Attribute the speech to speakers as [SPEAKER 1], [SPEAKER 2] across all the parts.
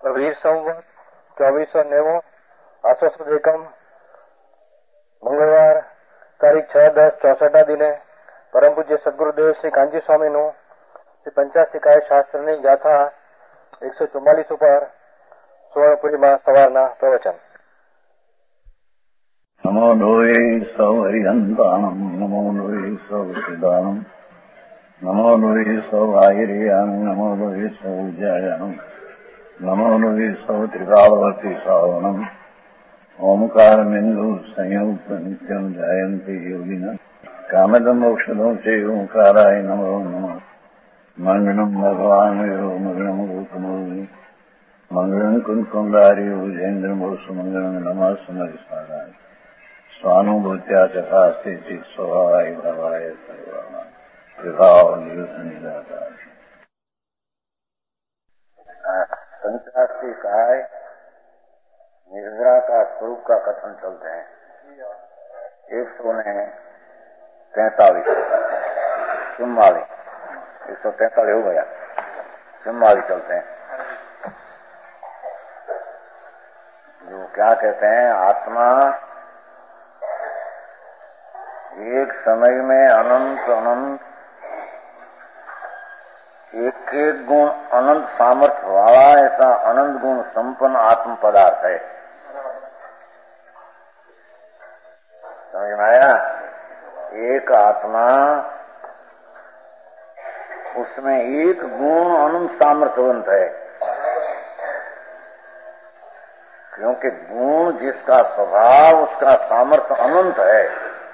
[SPEAKER 1] वीर संवत 2490 आसो सुद एकम मंगलवार तारीख 6/10/64 दिने परम पूज्य सद्गुरुदेव श्री कांजी स्वामी नु श्री पंचास्तिकाय शास्त्र गाथा 144 पर सुवर्णपुरी में सवारना प्रवचन।
[SPEAKER 2] नमो लोये सौहरिहंताणम नमो लोये सौसिदानम नमो लोये सौआयरियान नमो लोये सौजयानम नमो लोये सौत्रिकावती सावनम ओंकारमिंदु संयुक्त नित्यम जयंती योगिना कामदम मोक्षदो से ओंकाराय नमो नमः मंगलम भगवान मंगलम रूपमोहि मंगलम कुंकुमधारी उजेन्द्र मोसु मंगलम नमः समरिसाराय स्वानुभूत्या तथा स्थिति स्वभावाय भवाय सर्वाना विभाव निदाता।
[SPEAKER 3] पंचास्तिकाय निर्जरा का स्वरूप का कथन चलते हैं। 143 चुम्माली 143 हो गया, चुम्माली चलते हैं। जो क्या कहते हैं, आत्मा एक समय में अनंत अनंत एक एक गुण अनंत सामर्थ्य वाला ऐसा अनंत गुण संपन्न आत्म पदार्थ है। समझ में आया? एक आत्मा, उसमें एक गुण अनंत सामर्थ्यवंत है, क्योंकि गुण जिसका स्वभाव उसका सामर्थ्य अनंत है,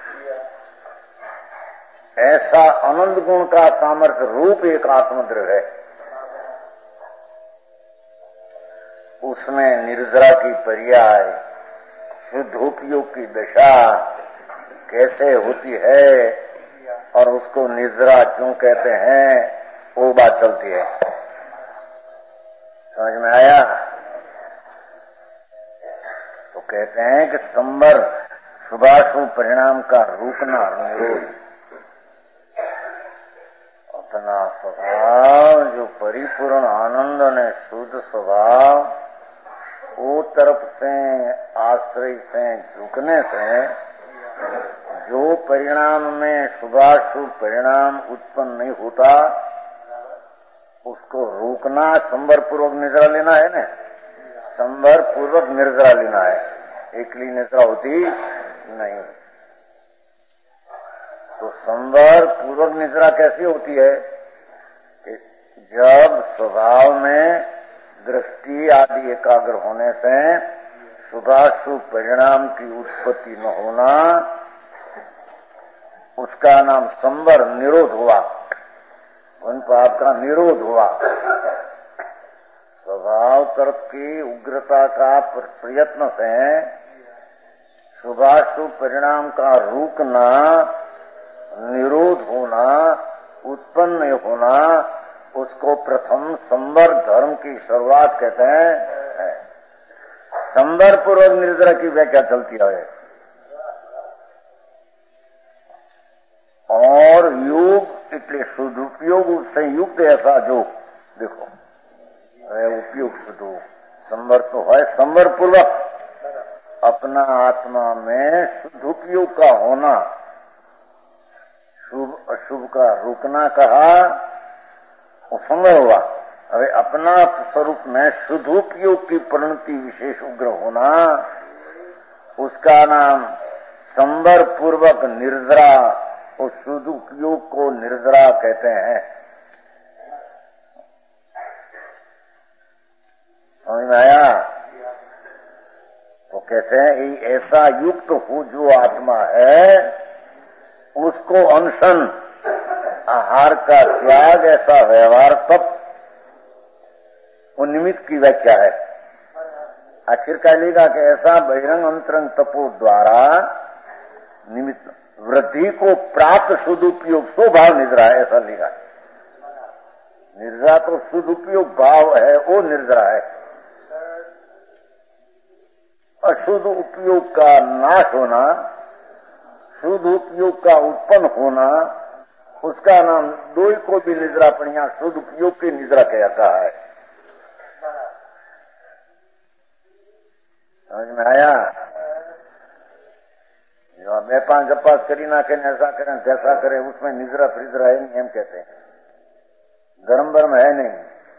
[SPEAKER 3] ऐसा अनंत गुण का सामर्थ्य रूप एक आत्मद्रव्य है। उसमें निर्जरा की पर्याय शुद्धोपयोग की दशा कैसे होती है और उसको निर्जरा क्यों कहते हैं, वो बात चलती है। समझ में आया? तो कहते हैं कि संवर शुभाशुभ परिणाम का रोकना निरोध, अपना स्वभाव जो परिपूर्ण आनंद ने शुद्ध स्वभाव, वो तरफ से आश्रय से झुकने से जो परिणाम में शुभाशुभ परिणाम उत्पन्न नहीं होता, उसको रोकना संवर पूर्वक निर्जरा लेना है ना। संवर पूर्वक निर्जरा लेना है, एकली निर्जरा होती नहीं। तो संवर पूर्वक निद्रा कैसी होती है कि जब स्वभाव में दृष्टि आदि एकाग्र होने से शुभाशुभ परिणाम की उत्पत्ति न होना, उसका नाम संवर निरोध हुआ, उन पाप का निरोध हुआ। स्वभाव तरफ की उग्रता का प्रयत्न से शुभाशुभ परिणाम का रोकना, निरोध होना, उत्पन्न होना, उसको प्रथम संवर धर्म की शुरुआत कहते हैं। संवर पूर्वक निर्जरा की व्याख्या चलती है। और योग इतने सदुपयोग से युक्त ऐसा जो देखो उपयोग शुद्ध संवर तो है, संवर पूर्वक अपना आत्मा में सदुपयोग का होना, शुभ अशुभ का रोकना कहा, वो संवर हुआ। अरे अपना स्वरूप में शुद्धोपयोग की परिणति विशेष उग्र होना, उसका नाम संवर पूर्वक निर्जरा, उस शुद्धोपयोग को निर्जरा कहते हैं। समझ में आया? तो कहते हैं ऐसा युक्त हो जो आत्मा है, उसको अनशन आहार का त्याग, ऐसा व्यवहार तप, वो निमित्त की व्याख्या है। आखिर कह लेगा कि ऐसा बहिरंग अंतरंग तपो द्वारा निमित्त वृद्धि को प्राप्त सदुपयोग सो भाव निर्जरा है, ऐसा लेगा। निर्जरा तो सदुपयोग भाव है, वो निर्जरा है। अशुद्ध उपयोग का नाश होना, शुद्ध उपयोग का उत्पन्न होना, उसका नाम दो को भी निद्रा पढ़िया शुद्ध उपयोग की निद्रा कहता है। समझ में आया? जो बे पांच गप्पास करी नाखे ऐसा करें जैसा करे उसमें निजरा फ्रिजरा है नहीं, हम कहते हैं धर्म वर्म है नहीं।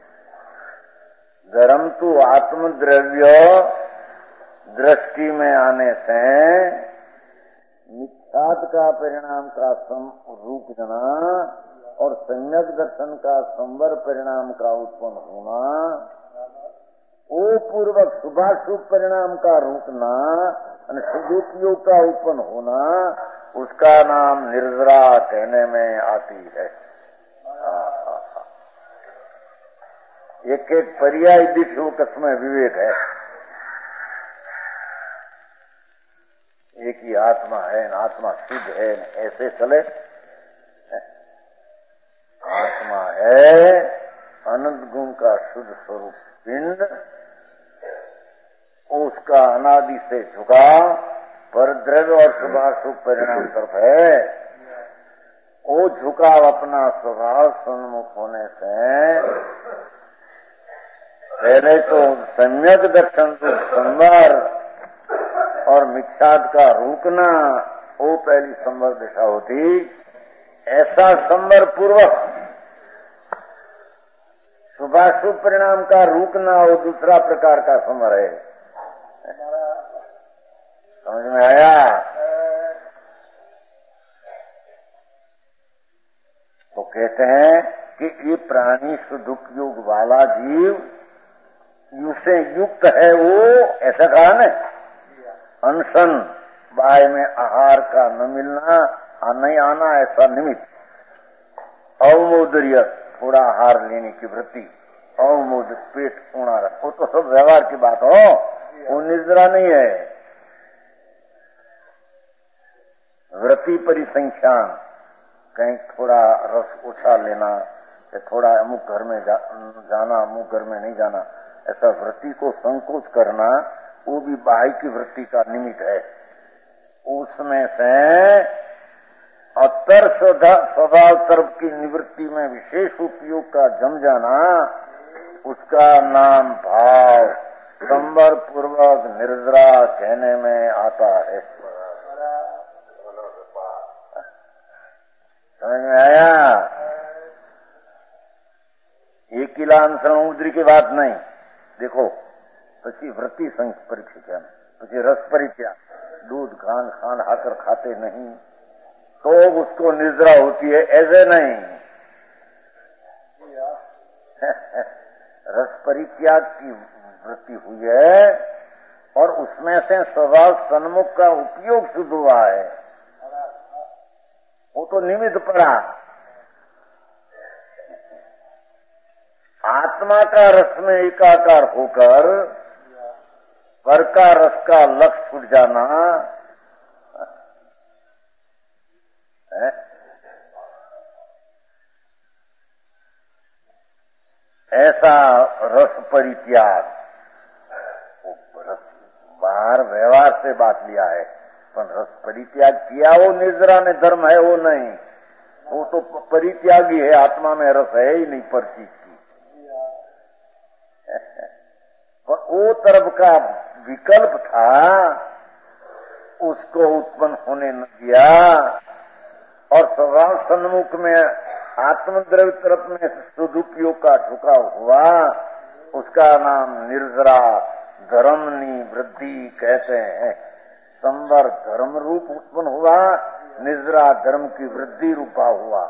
[SPEAKER 3] धर्म तो आत्मद्रव्य दृष्टि में आने से मिथ्यात का परिणाम का रूपना और सम्यक दर्शन का संवर परिणाम का उत्पन्न होना, वो पूर्वक शुभाशुभ परिणाम का रुकना और सदुपयोग का उत्पन्न होना, उसका नाम निर्जरा कहने में आती है। एक एक पर्याय दिशुक में विवेक है। एक ही आत्मा है, आत्मा शुद्ध है, ऐसे चले। आत्मा है अनंत गुण का शुद्ध स्वरूप पिंड, उसका अनादि से झुका पर द्रव्य और शुभाशुभ परिणाम तरफ है। वो झुकाव अपना स्वभाव सन्मुख होने से पहले तो सम्यक दर्शन तो संवर और मिथ्यात का रुकना, वो पहली संवर दिशा होती। ऐसा संवर पूर्वक शुभाशुभ परिणाम का रुकना वो दूसरा प्रकार का संवर है। समझ में आया? तो कहते हैं कि ये प्राणी सुदुपयोग वाला जीव से युक्त है। वो ऐसा कहा न, अनशन बाय में आहार का न मिलना नहीं आना ऐसा निमित्त, अवमोदर्य थोड़ा आहार लेने की वृत्ति, अवमोद पेट ऊना रख, वो तो सब व्यवहार की बात हो, वो निजरा नहीं है। वृत्ति परिसंख्यान, कहीं थोड़ा रस ओछा लेना या थोड़ा अमुक घर में जाना अमुक घर में नहीं जाना, ऐसा वृत्ति को संकोच करना, वो भी बाह्य की वृत्ति का निमित्त है। उसमें से अत्तर स्वभाव तरफ की निवृत्ति में विशेष उपयोग का जम जाना, उसका नाम भाव संवर पूर्वक निर्जरा कहने में आता है। समझ में आया? ये किला अनुसरण उद्री की बात नहीं। देखो પછી वृत्ति संख परीक्षा, પછી रस परीक्षा, दूध खान हाकर खाते नहीं तो उसको निद्रा होती है, ऐसे नहीं। रस परित्याग की वृत्ति हुई है और उसमें से स्वभाव सन्मुख का उपयोग शुद्ध हुआ है, वो तो निमित्त पड़ा। आत्मा का रस में एकाकार होकर पर का रस का लक्ष्य छूट जाना है, ऐसा रस परित्याग। बाहर व्यवहार से बात लिया है, पर रस परित्याग किया वो निर्जरा ने धर्म है, वो नहीं। वो तो परित्यागी है, आत्मा में रस है ही नहीं पर चीज की। पर वो तरफ का विकल्प था, उसको उत्पन्न होने न दिया और स्वभाव सन्मुख में आत्मद्रव्य तरफ में सदुपयोग का झुकाव हुआ, उसका नाम निर्जरा धर्मनी वृद्धि कहते हैं। संवर धर्म रूप उत्पन्न हुआ, निर्जरा धर्म की वृद्धि रूपा हुआ।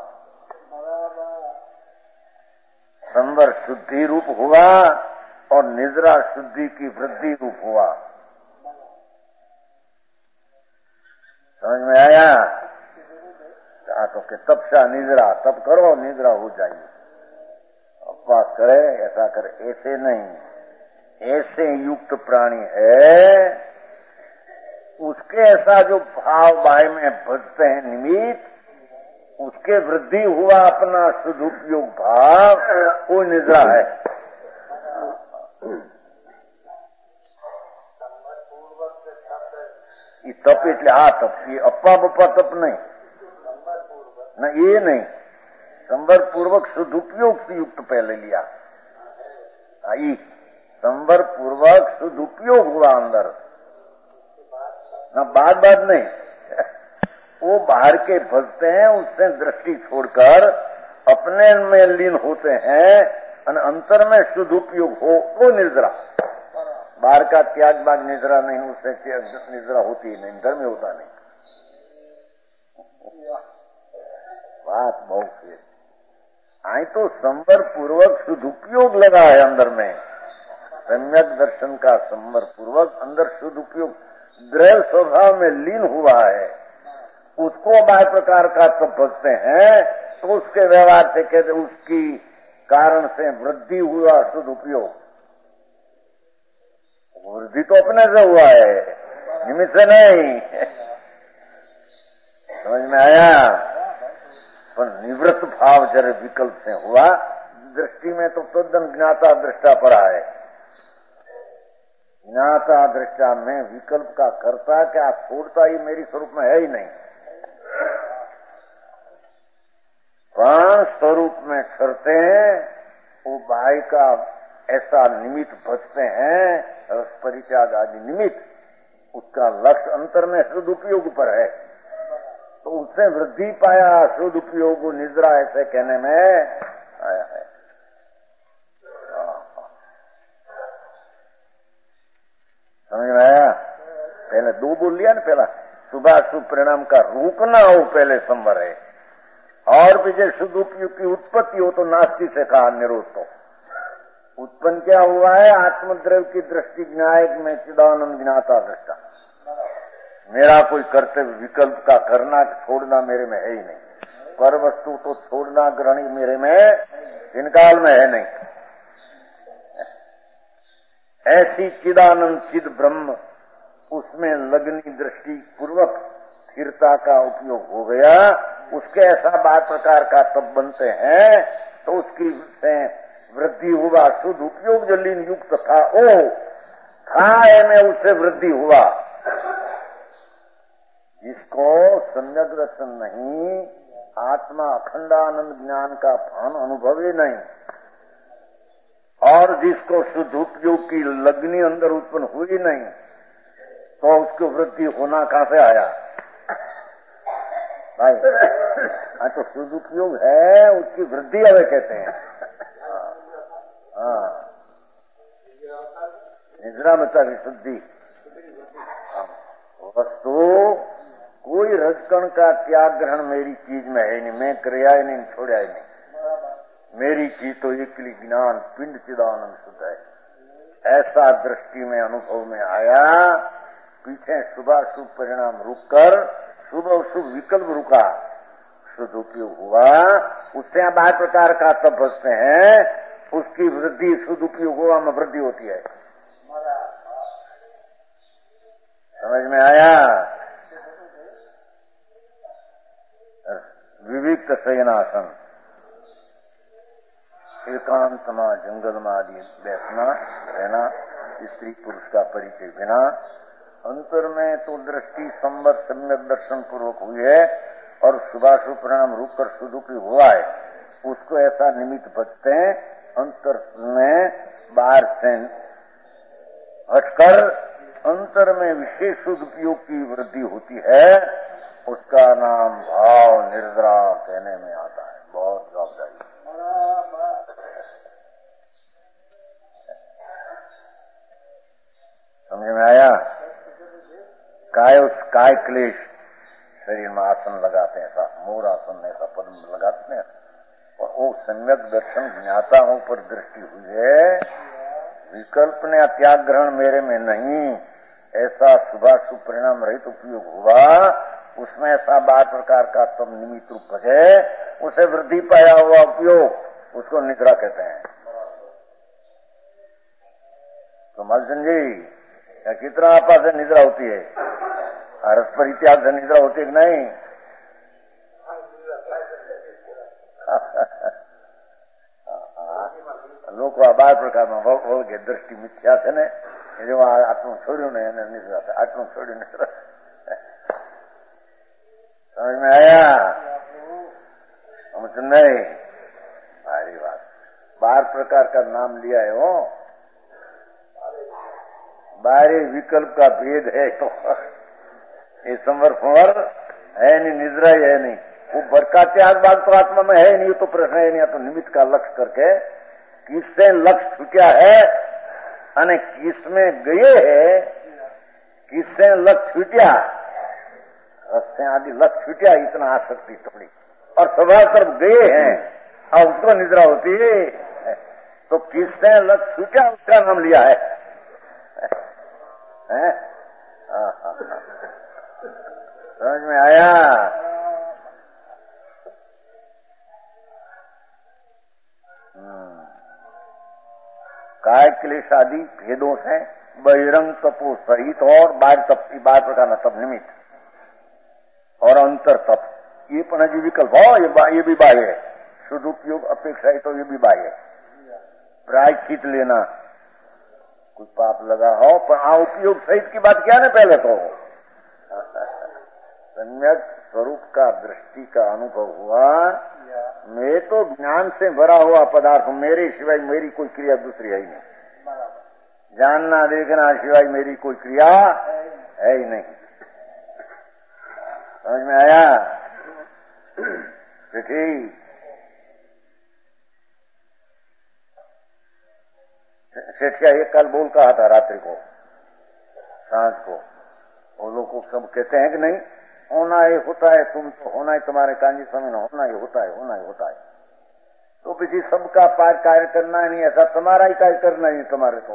[SPEAKER 3] संवर शुद्धि रूप हुआ और निजरा शुद्धि की वृद्धि रूप हुआ। समझ में आया? तो के तपसा निजरा, तप करो निजरा हो जाइए, उपवास करे, ऐसा करे, ऐसे नहीं। ऐसे युक्त प्राणी है, उसके ऐसा जो भाव बाह्य में भजते हैं निमित्त, उसके वृद्धि हुआ अपना सदुपयोग भाव, वो निजरा है। ये तप એટલે આ તપ, ये अप्पा बप्पा तप नहीं न, ये नहीं। संवर पूर्वक सदुपयोग से युक्त पहले लिया। संवर पूर्वक सदुपयोग हुआ अंदर, ना बात नहीं, वो बाहर के भजते हैं, उससे दृष्टि छोड़कर अपने में लीन होते हैं और अंतर में शुद्ध उपयोग हो वो निद्रा। बाहर का त्याग बाग निद्रा नहीं, उससे निद्रा होती ही नहीं, अंदर में होता नहीं। बात बहुत है। आई तो संवर पूर्वक शुद्ध उपयोग लगा है अंदर में, सम्यक दर्शन का संवर पूर्वक अंदर शुद्ध उपयोग द्रव्य स्वभाव में लीन हुआ है, उसको बाह्य प्रकार का तब बचते हैं तो उसके व्यवहार से कहते उसकी कारण से वृद्धि हुआ शुद्ध उपयोग। वृद्धि तो अपने से हुआ है, निमित्त से नहीं। समझ में आया? पर निवृत्त भाव जरे विकल्प से हुआ, दृष्टि में तो तद्दन ज्ञाता दृष्टा पड़ा है। ज्ञाता दृष्टा में विकल्प का करता क्या छोड़ता ही मेरी स्वरूप में है ही नहीं। प्राण स्वरूप में करते हैं, वो बाह्य का ऐसा निमित्त बचते हैं, रस परित्याग आदि निमित्त, उसका लक्ष्य अंतर में शुद्ध उपयोग पर है, तो उससे वृद्धि पाया शुद्ध उपयोग निद्रा ऐसे कहने में आया है। समझ में आया? पहले दो बोल लिया ना, पहला शुभाशुभ परिणाम का रोकना हो पहले संवर है, और भी जैसे शुद्ध उपयोग की उत्पत्ति हो तो नास्ति से कहा निरोध। तो उत्पन्न क्या हुआ है? आत्मद्रव्य की दृष्टि न्यायिक में चिदानंद ज्ञाता दृष्टा। मेरा कोई कर्तव्य विकल्प का करना छोड़ना मेरे में है ही नहीं, पर वस्तु तो छोड़ना ग्रहणी मेरे में इनकाल में है नहीं। ऐसी चिदानंद चिद ब्रह्म, उसमें लगनी दृष्टि पूर्वक स्थिरता का उपयोग हो गया, उसके ऐसा बात प्रकार का तब बनते हैं तो उसकी से वृद्धि हुआ शुद्ध उपयोग जो लीन युक्त था वो था में उससे वृद्धि हुआ। जिसको सम्यक दर्शन नहीं, आत्मा अखंडानंद ज्ञान का भान अनुभव ही नहीं, और जिसको शुद्ध उपयोग की लगनी अंदर उत्पन्न हुई नहीं, तो उसको वृद्धि होना कहां से आया भाई? तो शुद्ध उपयोग है, उसकी वृद्धि हमें कहते हैं। हाँ, निद्रा में था विशुद्धि। वस्तु कोई रजकण का त्याग ग्रहण मेरी चीज में है नहीं, मैं क्रिया ही नहीं, छोड़ा ही नहीं। मेरी चीज तो एक ज्ञान पिंड चिदानंद शुद्ध है, ऐसा दृष्टि में अनुभव में आया। पीछे शुभाशुभ परिणाम रुककर शुभ और शुभ विकल्प रुका, शुद्ध उपयोग हुआ, उससे बाह्य प्रकार का तब बचते हैं, उसकी वृद्धि शुद्ध उपयोग हुआ में वृद्धि होती है। समझ में आया? विविक्त शयनासन, एकांतमा जंगलमा आदि बैठना रहना, स्त्री पुरुष का परिचय बिना, अंतर में तो दृष्टि संवत सम्यक दर्शन पूर्वक हुई है और शुभाशुभ परिणाम रूप कर शुद्ध उपयोग हुआ है, उसको ऐसा निमित्त बचते हैं। अंतर में बाहर से हटकर अंतर में विशेष शुद्ध उपयोग की वृद्धि होती है, उसका नाम भाव निद्रा कहने में आता है। बहुत जवाबदारी। समझ में आया? काय क्लेश शरीर में आसन लगाते हैं, ऐसा मोर आसन ऐसा पद्म लगाते हैं, और वो सम्यक दर्शन ज्ञाताओं पर दृष्टि हुई है, विकल्प ने त्याग ग्रहण मेरे में नहीं, ऐसा शुभाशुभ परिणाम रहित उपयोग हुआ, उसमें ऐसा बार प्रकार का तब निमित्त रूप है, उसे वृद्धि पाया हुआ उपयोग, उसको निद्रा कहते हैं। तो मलसन जी कितना आपा से निद्रा होती है, रस परित्याग से निद्रा होती है कि नहीं? लोग बार प्रकार में बोल के दृष्टि मिथ्या છે ને, જો આટલું છોડ્યું ને એને નિદ્રા, આટલું છોડ્યું નિદ્રા। समझ में आया? समझ नहीं? भारी बात। 12 प्रकार का नाम लिया है वो, 12 विकल्प का भेद है, तो ये संवर फंवर है नहीं, निद्रा ही है नहीं, वो बड़का त्याग बाग तो आत्मा में है नहीं, तो प्रश्न है नहीं। तो निमित्त का लक्ष्य करके किससे लक्ष्य छूटा है અને किसमें गए है, किससे लक्ष्य छूटा, रस्ते आदि लक्ष्य छूटा, इतना आसक्ति थोड़ी, और सभा तरफ गए हैं और उसको निद्रा होती है, तो किससे लक्ष्य छूटा उसका नाम लिया है, समझ में आया? काय क्लेश आदि भेदों से बहिरंग तपो सहित और बाहर तप की बात प्रकार तप निमित्त और अंतर तप, ये पण जी विकल्प हो, ये भी बाह्य है। शुद्ध उपयोग अपेक्षा है तो ये भी बाह्य है। प्रायश्चित लेना, कुछ पाप लगा हो पर उपयोग सहित की बात क्या ना, पहले तो सम्यक स्वरूप का दृष्टि का अनुभव हुआ। मैं तो ज्ञान से भरा हुआ पदार्थ हूं, मेरे सिवाय मेरी कोई क्रिया दूसरी है ही नहीं। जानना देखना सिवाय मेरी कोई क्रिया है ही नहीं। समझ में आया? ठीक। सेठिया एक कल बोल कहा था रात्रि को, सांझ को, वो लोग को सब कहते हैं कि नहीं होना ही होता है, तुम तो होना ही, तुम्हारे कांजी समय होना ही होता है, होना ही होता है। तो किसी सबका पार कार्य करना नहीं, ऐसा तुम्हारा ही कार्य करना ही, तुम्हारे तो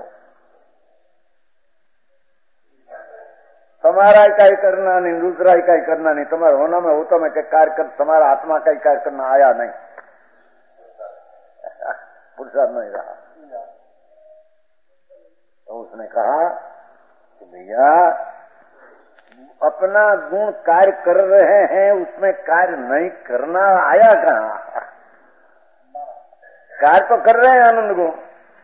[SPEAKER 3] तुम्हारा ही कार्य करना नहीं, दूसरा ही कार्य करना नहीं, तुम्हारा होना में होता में कार्य कर, तुम्हारा आत्मा का ही कार्य करना आया नहीं, पुरुषार्थ नहीं रहा। तो उसने कहा कि भैया अपना गुण कार्य कर रहे हैं, उसमें कार्य नहीं करना आया कहाँ? कार्य तो कर रहे हैं आनंद गुण,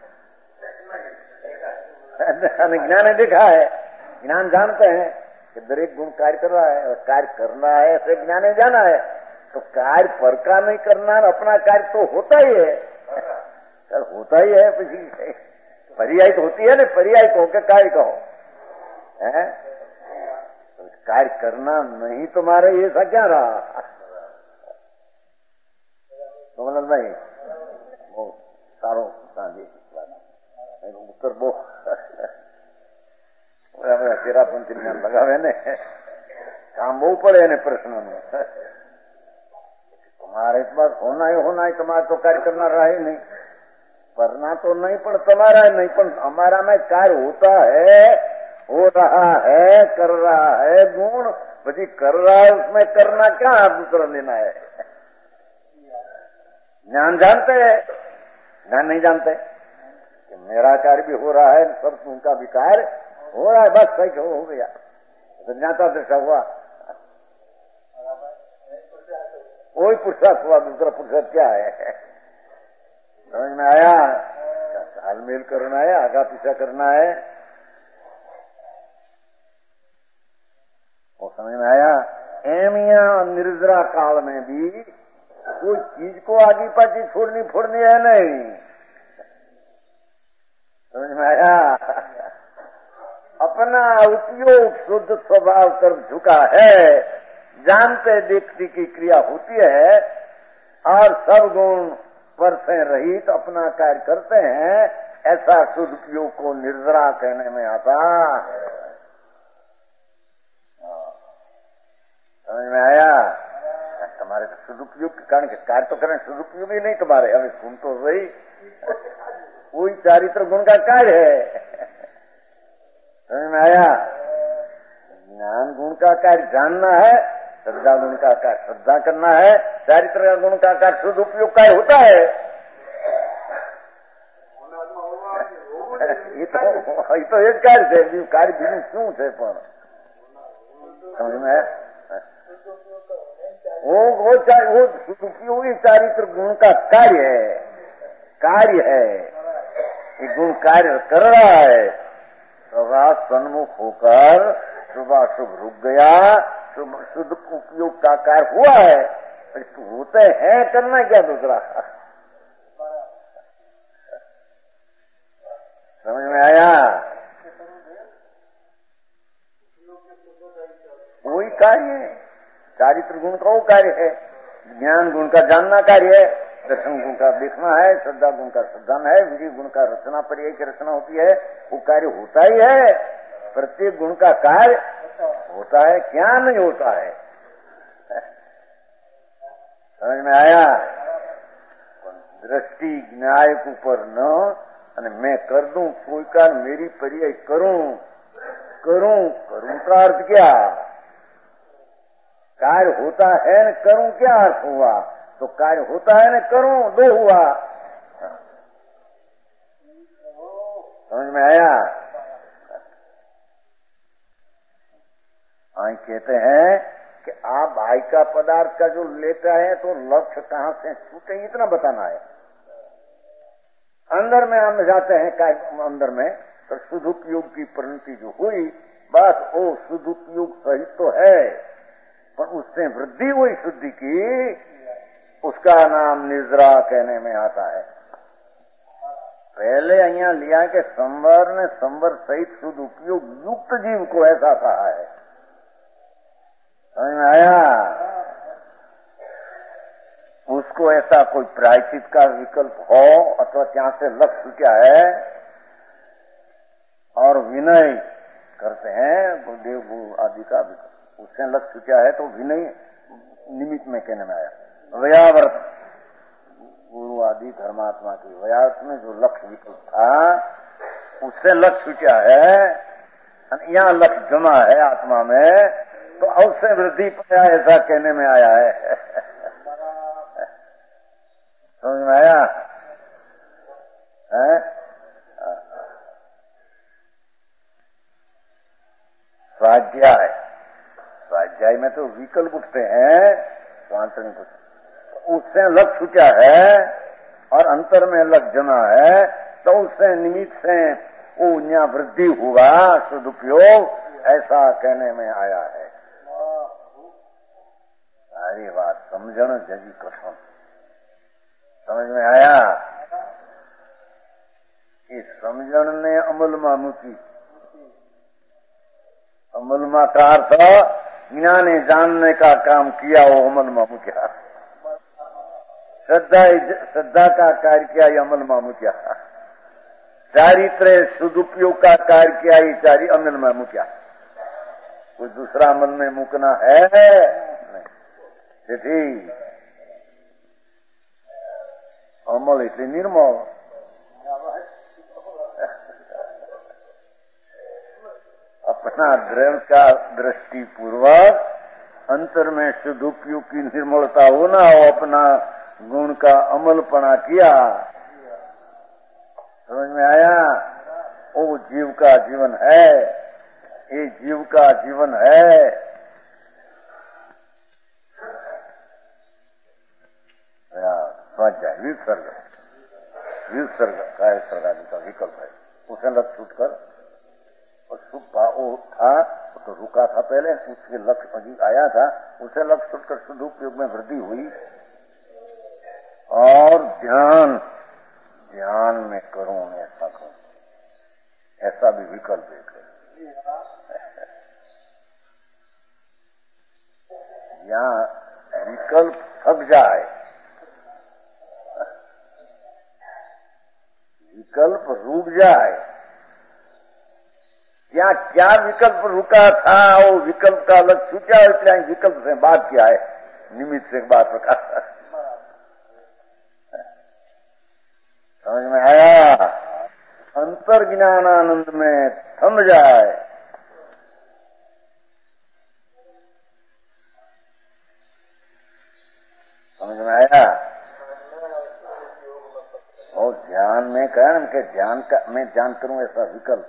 [SPEAKER 3] ज्ञान ने देखा है, ज्ञान जानते हैं कि दरेक गुण कार्य कर रहा है और कार्य करना है, ऐसे ज्ञान ने जाना है। तो कार्य पर का नहीं करना, अपना कार्य तो होता ही है, होता ही है। पर्याय तो होती है ना, पर्याय कहो के कार्य कहो है, कार्य करना नहीं तुम्हारे, ये सा क्या रहा? तो मतलब भाई वो सारो उत्तर बो तेरा पंथी लगावे ने काम वो पड़े ने प्रश्न में, तुम्हारे पास होना ही तुम्हारा तो कार्य करना रहा ही नहीं, करना तो नहीं पर तुम्हारा नहीं, पर हमारा में कार्य होता है, हो रहा है, कर रहा है गुण, बची कर रहा है, उसमें करना क्या दूसरा लेना है? ज्ञान जानते हैं, ज्ञान नहीं जानते कि मेरा कार्य भी हो रहा है, सब उनका भी कार्य हो रहा है, बस सही हो गया, तो ज्ञाता दृष्टा हुआ, वही पुरुषार्थ हुआ, दूसरा पुरुषार्थ क्या है? समझ में आया? तालमेल करना है, आगा पीछा करना है, वो समझ में आया? एमिया निर्जरा काल में भी कोई चीज को आगे पाछी छोड़नी फोड़नी है नहीं, समझ में आया? अपना उपयोग शुद्ध स्वभाव तरफ झुका है, जानते देखती की क्रिया होती है और सब गुण पर से रहित अपना कार्य करते हैं, ऐसा शुद्ध उपयोग को निर्जरा कहने में आता। समझ में आया? तुम्हारे तो सदुपयोग के कारण कार्य तो करें, सदुपयोग ही नहीं तुम्हारे, अभी सुन तो सही, वही चारित्र गुण का कार्य है। समझ में आया? ज्ञान गुण का कार्य जानना है, श्रद्धा गुण का कार्य श्रद्धा करना है, चारित्र गुण का कार्य सदुपयोग कार्य होता है। ये तो एक कार्य है, कार्य भी क्यों है, पर समझ में आया? वो उपयोगी चारित्र गुण का कार्य है, ये गुण कार्य कर रहा है, सदा सन्मुख होकर सुबह शुभ रुक गया, शुद्ध उपयोग का कार्य हुआ है, होते हैं, करना क्या दूसरा? समझ में आया? गुण का वो कार्य है, ज्ञान गुण का जानना कार्य है, दर्शन गुण का देखना है, श्रद्धा गुण का श्रद्धान है, विधि गुण का रचना पर्याय की रचना होती है, वो कार्य होता ही है। प्रत्येक गुण का कार्य होता है, क्या नहीं होता है। समझ में आया? दृष्टि न्याय के ऊपर न અને मैं कर दूं कोई का मेरी पर्याय करूं का अर्थ क्या? कार्य होता है न करूं क्या अर्थ हुआ? तो कार्य होता है न करूं दो हुआ। समझ में आया? आई कहते हैं कि आप भाई का पदार्थ का जो लेता है तो लक्ष्य कहां से छूटे इतना बताना है। अंदर में हम जाते हैं अंदर में तो सुदुपयोग की परिणति जो हुई बस वो सुदुपयोग सही तो है, पर उससे वृद्धि हुई शुद्धि की, उसका नाम निद्रा कहने में आता है। पहले यहाँ लिया के संवर ने संवर सहित सुदुपयोग युक्त जीव को ऐसा कहा है। समझ में आया? उसको ऐसा कोई प्रायश्चित का विकल्प हो अथवा क्या से लक्ष्य क्या है और विनय करते हैं गुरुदेव गुरु आदि का विकल्प, उससे लक्ष्य क्या है तो विनय निमित्त में कहने में आया। व्यावर्त गुरु आदि धर्मात्मा की व्यावर्त में जो लक्ष्य विकल्प था उससे लक्ष्य क्या है, यहाँ लक्ष्य जमा है आत्मा में तो अवश्य वृद्धि पाया ऐसा कहने में आया है। समझ में आया? स्वाध्याय में तो विकल्प उठते हैं, उससे लक्ष्य क्या है और अंतर में लक्ष्य जमा है तो उससे निमित्त से वो यहाँ वृद्धि हुआ सदुपयोग ऐसा कहने में आया है। सारी बात समझण जगी कठिन। समझ में आया? इस समझण ने अमल में मूकी, अमल में का अर्थ ज्ञाने जानने का काम किया वो अमल में मूक्या, श्रद्धा का कार्य किया ये अमल में मूक्या, चारित्र सदुपयोग का कार्य किया ये चारी अमल में मूक्या। कोई दूसरा अमल में मूकना है नहीं। अमल એટલે निर्मल, अपना द्रव्य का दृष्टि पूर्वक अंतर में सदुपयोग की निर्मलता होना हो, अपना गुण का अमलपना किया। समझ में आया? वो जीव का जीवन है, ये जीव का जीवन है। स्वाध्याय विसर्ग काय सर्गादि का विकल्प है, उसे लक्ष्य छूट कर और सुख वो था तो रुका था पहले, उसके लक्ष्य अभी आया था, उसे लक्ष्य छूटकर सदुपयोग में वृद्धि हुई। और ध्यान में करूं ऐसा करूं, ऐसा भी विकल्प एक है। यहाँ विकल्प थक जाए, विकल्प रुक जाए, यहाँ क्या विकल्प रुका था वो विकल्प का अलग छूटा, इसलिए विकल्प से बात किया है, निमित्त से बात रखा। समझ में आया? अंतर ज्ञानानंद में थम जाए, समझ में आया? और ध्यान में कहना कि ध्यान का मैं ध्यान करूं ऐसा विकल्प,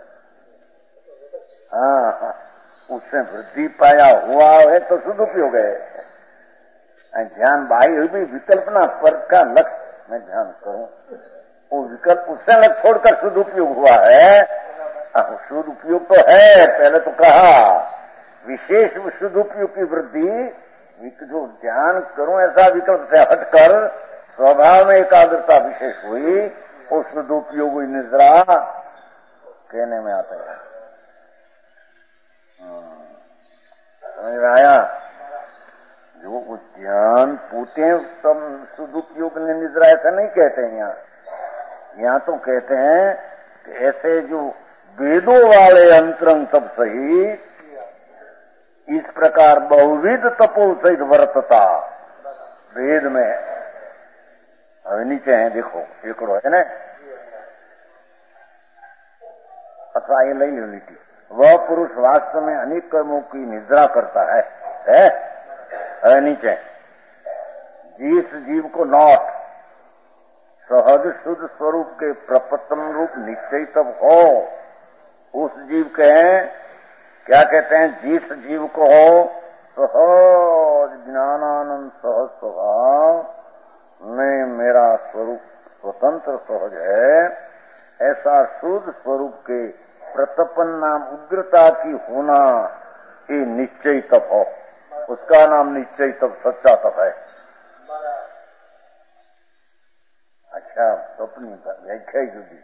[SPEAKER 3] हाँ उससे वृद्धि पाया हुआ है तो सदुपयोग है। ध्यान बाह्य भी विकल्प ना पर का लक्ष्य मैं ध्यान करूं, वो विकल्प उससे लक्ष्य छोड़कर सदुपयोग हुआ है। सदुपयोग तो है, पहले तो कहा विशेष सदुपयोग की वृद्धि, जो ध्यान करूं ऐसा विकल्प से हटकर स्वभाव में एकाग्रता विशेष हुई, उस सदुपयोग हुई निद्रा कहने में आता है। समझ में आया? जो उद्यान पूते सदुपयोग ने निद्रा ऐसा नहीं कहते हैं। यहाँ तो कहते हैं कि ऐसे जो वेदों वाले अंतरंग तप सही इस प्रकार बहुविध तपो सहित वर्तता वेद में अब नीचे है देखो एकड़ो है ना अथवा ये लई यूनिटी वह पुरुष वास्तव में अनेक कर्मों की निद्रा करता है नीचे जिस जीव को नॉट सहज शुद्ध स्वरूप के प्रपतम रूप निश्चय तब हो उस जीव के क्या कहते हैं जिस जीव को हो सहज ज्ञानानंद सहज स्वभाव में मेरा स्वरूप स्वतंत्र सहज है ऐसा शुद्ध स्वरूप के प्रतपन नाम उग्रता की होना ये निश्चय तप हो उसका नाम निश्चय तप सच्चा तप है। अच्छा स्वप्नी व्याख्या जुदी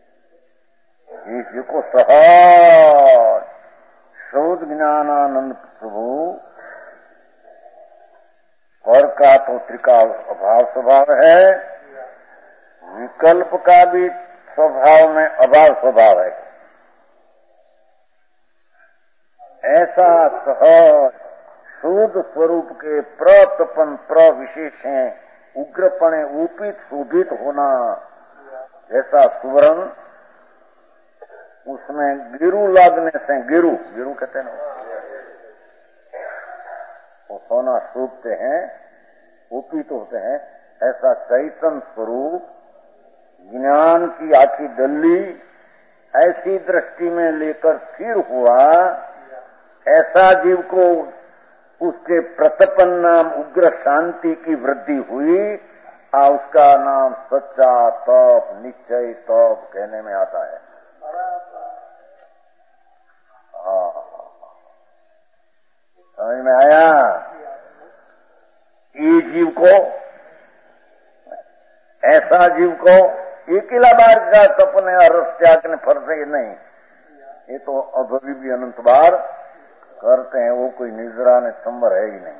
[SPEAKER 3] जिसको सहज शुद्ध ज्ञानानंद प्रभु पर का तो त्रिका अभाव स्वभाव है विकल्प का भी स्वभाव में अभाव स्वभाव है। ऐसा सहज शुद्ध स्वरूप के प्रतपन प्रविशेष हैं उग्रपणे ऊपित शोभित होना जैसा सुवर्ण उसमें गिरु लगने से गिरु कहते हैं ना वो सोना शोभते हैं ऊपित होते हैं ऐसा चैतन्य स्वरूप ज्ञान की आखी डल्ली ऐसी दृष्टि में लेकर स्थिर हुआ ऐसा जीव को उसके प्रतपन नाम उग्र शांति की वृद्धि हुई उसका नाम सच्चा तप निश्चय तप कहने में आता है। समझ में आया? ये जीव को ऐसा जीव को अकेला बार का सपने रस त्याग ने फर्ज नहीं ये तो अभी भी अनंत बार करते हैं वो कोई निजरा ने संबर है ही नहीं।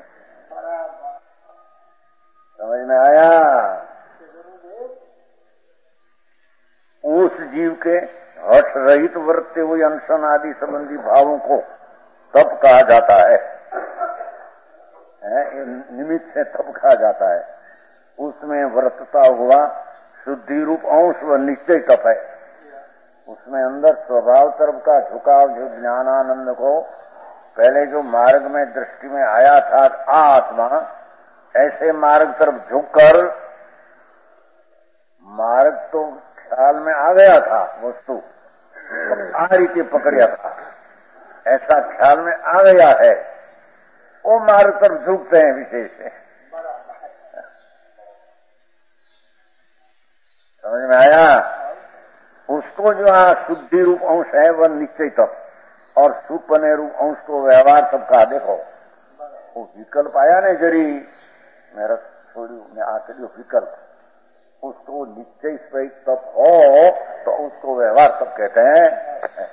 [SPEAKER 3] समझ में आया? उस जीव के हठ रहित वर्तते हुए अनशन आदि संबंधी भावों को तप कहा जाता है निमित्त से तप कहा जाता है। उसमें वर्तता हुआ शुद्धि रूप अंश व निश्चय तप है। उसमें अंदर स्वभाव तरफ का झुकाव जो ज्ञानानंद को पहले जो मार्ग में दृष्टि में आया था आत्मा ऐसे मार्ग तरफ झुककर मार्ग तो ख्याल में आ गया था वस्तु आ रीति पकड़िया था ऐसा ख्याल में आ गया है वो मार्ग तरफ झुकते हैं विशेष से। समझ में आया? उसको जो शुद्धि रूप अंश है वह निश्चय तप और सुपने रूप अंश को व्यवहार सबका देखो वो विकल्प आया ना जरी मेरा छोड़ी में आकर विकल्प उसको निश्चय सहित तप हो तो उसको व्यवहार सब कहते हैं।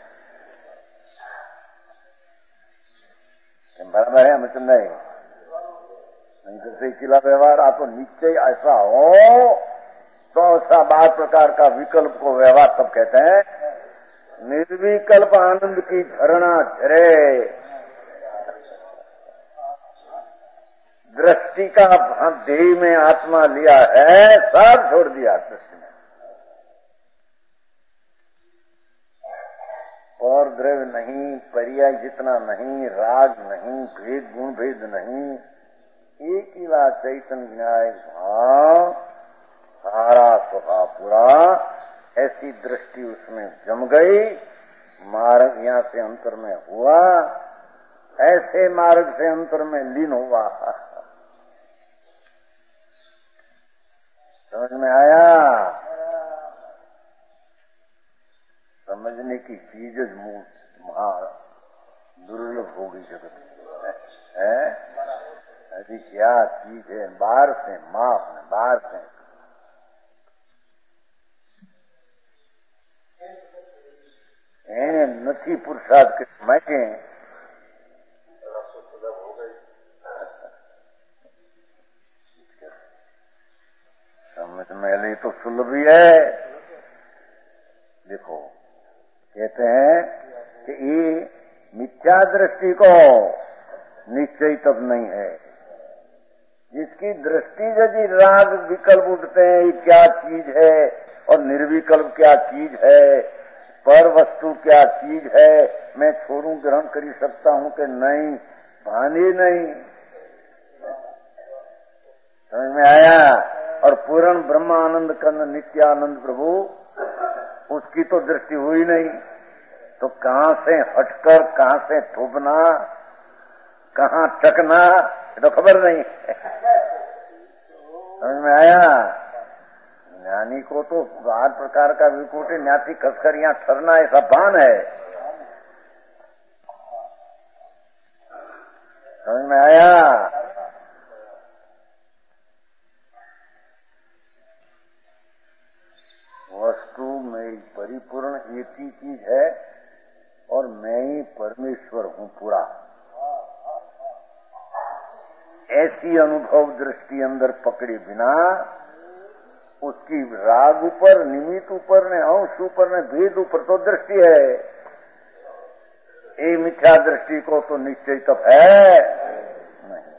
[SPEAKER 3] बराबर है मतलब नहीं तो सही किला व्यवहार आप तो निश्चय ऐसा हो तो ऐसा 12 प्रकार का विकल्प को व्यवहार सब कहते हैं। निर्विकल्प आनंद की झरना झरे दृष्टि का ध्येय में आत्मा लिया है सब छोड़ दिया दृष्टि में और द्रव्य नहीं पर्याय जितना नहीं राग नहीं भेद गुण भेद नहीं एक ही बात चैतन्य न्याय भाव सारा स्वभाव पूरा ऐसी दृष्टि उसमें जम गई मार्ग यहाँ से अंतर में हुआ ऐसे मार्ग से अंतर में लीन हुआ। समझ में आया? समझने की चीज महा दुर्लभ होगी जगत है। अभी क्या चीज है बाहर से माफ है बाहर से નથી પુરુષાર્થ કે માટે देखो कहते हैं कि ये मिथ्या दृष्टि को निश्चय तब नहीं है। जिसकी दृष्टि यदि राग विकल्प उठते हैं, ये क्या चीज है और निर्विकल्प क्या चीज है, पर वस्तु क्या चीज है, मैं छोड़ू ग्रहण कर सकता हूं कि नहीं, भानी नहीं। समझ में आया? और पूर्ण ब्रह्मानंद कंद नित्यानंद प्रभु, उसकी तो दृष्टि हुई नहीं, तो कहां से हटकर कहां से थोपना, कहां चकना, ये तो खबर नहीं। समझ में आया? ज्ञानी को तो बाहर प्रकार का विकोटे न्यासी कसकर यहां ठरना ऐसा भान है। समझ में आया? वस्तु में परिपूर्ण एक ही चीज है और मैं ही परमेश्वर हूं पूरा। ऐसी अनुभव दृष्टि अंदर पकड़े बिना उसकी राग ऊपर, निमित्त ऊपर ने, अंश ऊपर ने, भेद ऊपर तो दृष्टि है। ये मिथ्या दृष्टि को तो निश्चय तब है नहीं।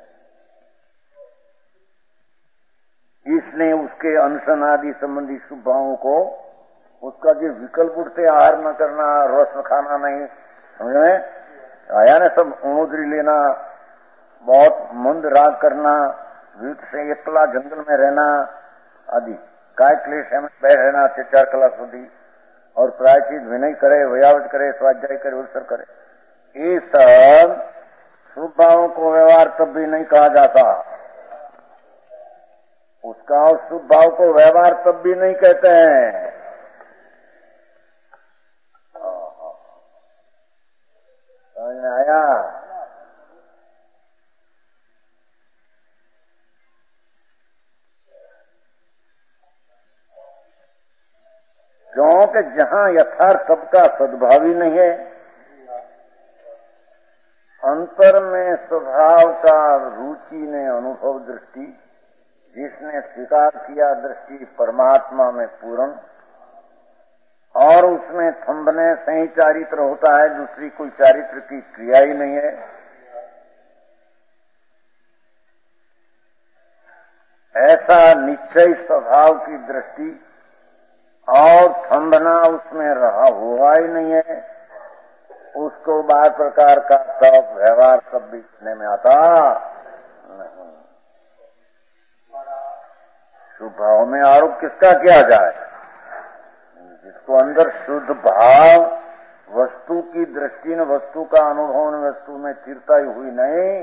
[SPEAKER 3] इसने उसके अनशन आदि संबंधी शुभ भावों को, उसका जो विकल्प उठते, आहार न करना, रस खाना नहीं, समझ में आया ना, सब उमुद्री लेना, बहुत मंद राग करना, वीट से एकला जंगल में रहना आदि, काय क्लेश में बैठ रहना 4 कलाक સુધી, और प्रायचित विनय करे, वयावट करे, स्वाध्याय करे, उत्सर करे, ये सब शुभ भावों को व्यवहार तब भी नहीं कहा जाता। उसका शुभ भाव को व्यवहार तब भी नहीं कहते हैं। समझ में आया? क्योंकि जहां यथार्थ सबका सद्भाव ही नहीं है, अंतर में स्वभाव का रुचि ने अनुभव दृष्टि, जिसने स्वीकार किया दृष्टि परमात्मा में पूर्ण, और उसमें थंबने से ही चारित्र होता है, दूसरी कोई चारित्र की क्रिया ही नहीं है। ऐसा निश्चय स्वभाव की दृष्टि और थंबना उसमें रहा हुआ ही नहीं है, उसको बार प्रकार का सब व्यवहार सब बीतने में आता नहीं। शुभ भाव में आरोप किसका किया जाए? जिसको अंदर शुद्ध भाव, वस्तु की दृष्टि न वस्तु का अनुभव न वस्तु में चिरता ही हुई नहीं,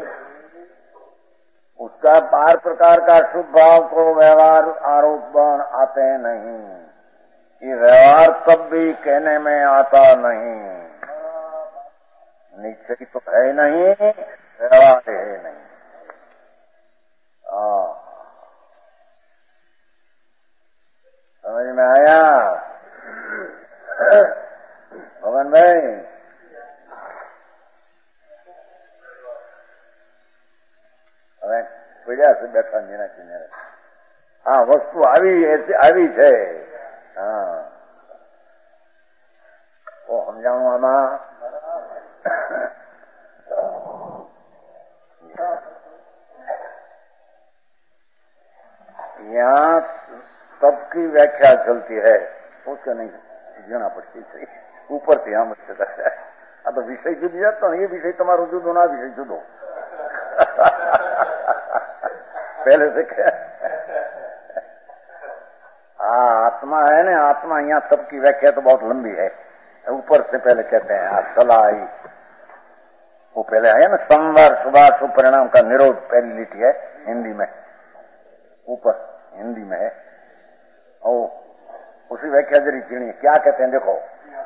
[SPEAKER 3] उसका बार प्रकार का शुभ भाव को व्यवहार आरोप आते नहीं। ये व्यवहार तब भी कहने में आता नहीं, निश्चय तो है नहीं, व्यवहार है नहीं। समझ में आया भगवान भाई? હવે પડ્યા છે બેઠા નીરા કિનારે। હા, વસ્તુ આવી છે। હા, તો સમજાણું આમાં? यहाँ सबकी व्याख्या चलती है, उसका नहीं जीना पड़ती सही, ऊपर से यहाँ मत है। आ तो विषय जुदी जाता, ये विषय तुम्हारो जुदो ना विषय जुदो। पहले से क्या आत्मा है ना, आत्मा यहाँ सबकी व्याख्या तो बहुत लंबी है, ऊपर से पहले कहते हैं सलाई, वो पहले आया ना, संवार शुभाशुभ परिणाम का निरोध, पहली लिखी है हिंदी में, ऊपर हिंदी में है, और उसी व्याख्या जरी चीनी क्या कहते हैं देखो।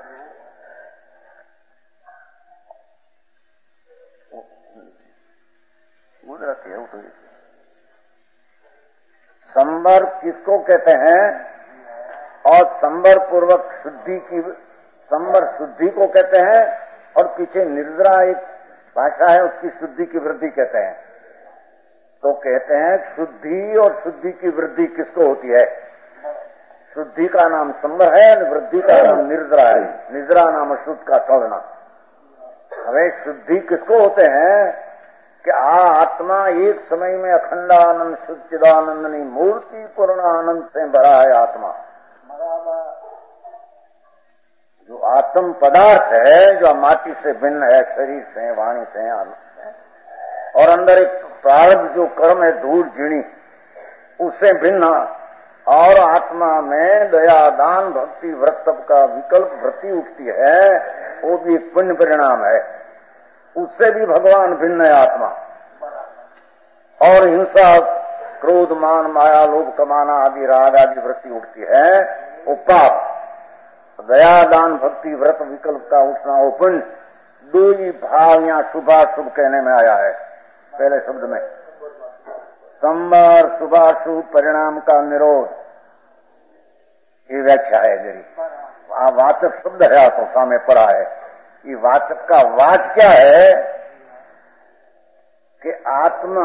[SPEAKER 3] गुजराती है वो तो। संवर किसको कहते हैं? और संवर पूर्वक शुद्धि की, संवर शुद्धि को कहते हैं, और पीछे निर्जरा एक भाषा है, उसकी शुद्धि की वृद्धि कहते हैं। तो कहते हैं शुद्धि और शुद्धि की वृद्धि किसको होती है? शुद्धि का नाम संवर है, वृद्धि का नाम निर्जरा है। निर्जरा नाम शुद्ध का चलना। हमें शुद्धि किसको होते हैं कि आत्मा एक समय में अखंडानंद सच्चिदानंदनी मूर्ति पूर्ण आनंद से भरा है। आत्मा जो आत्म पदार्थ है, जो माटी से भिन्न है, शरीर से, वाणी से, आनंद से, और अंदर एक प्रारब्ध जो कर्म है, धूल झिणी, उससे भिन्न, और आत्मा में दया दान भक्ति व्रत का विकल्प वृत्ति उठती है, वो भी एक पुण्य परिणाम है। उससे भी भगवान भिन्न है आत्मा। और हिंसा, क्रोध, मान, माया, लोभ कमाना आदि राग आदि वृत्ति उठती है, वो पाप। दया दान भक्ति व्रत विकल्प का उठना वो पुण्य। दो ही भाव यहाँ शुभाशुभ कहने में आया है। पहले शब्द में संवर शुभाशुभ परिणाम का निरोध, ये व्याख्या है मेरी। वाचक शब्द है तो सामने पड़ा है। ये वाचक का वाच क्या है कि आत्मा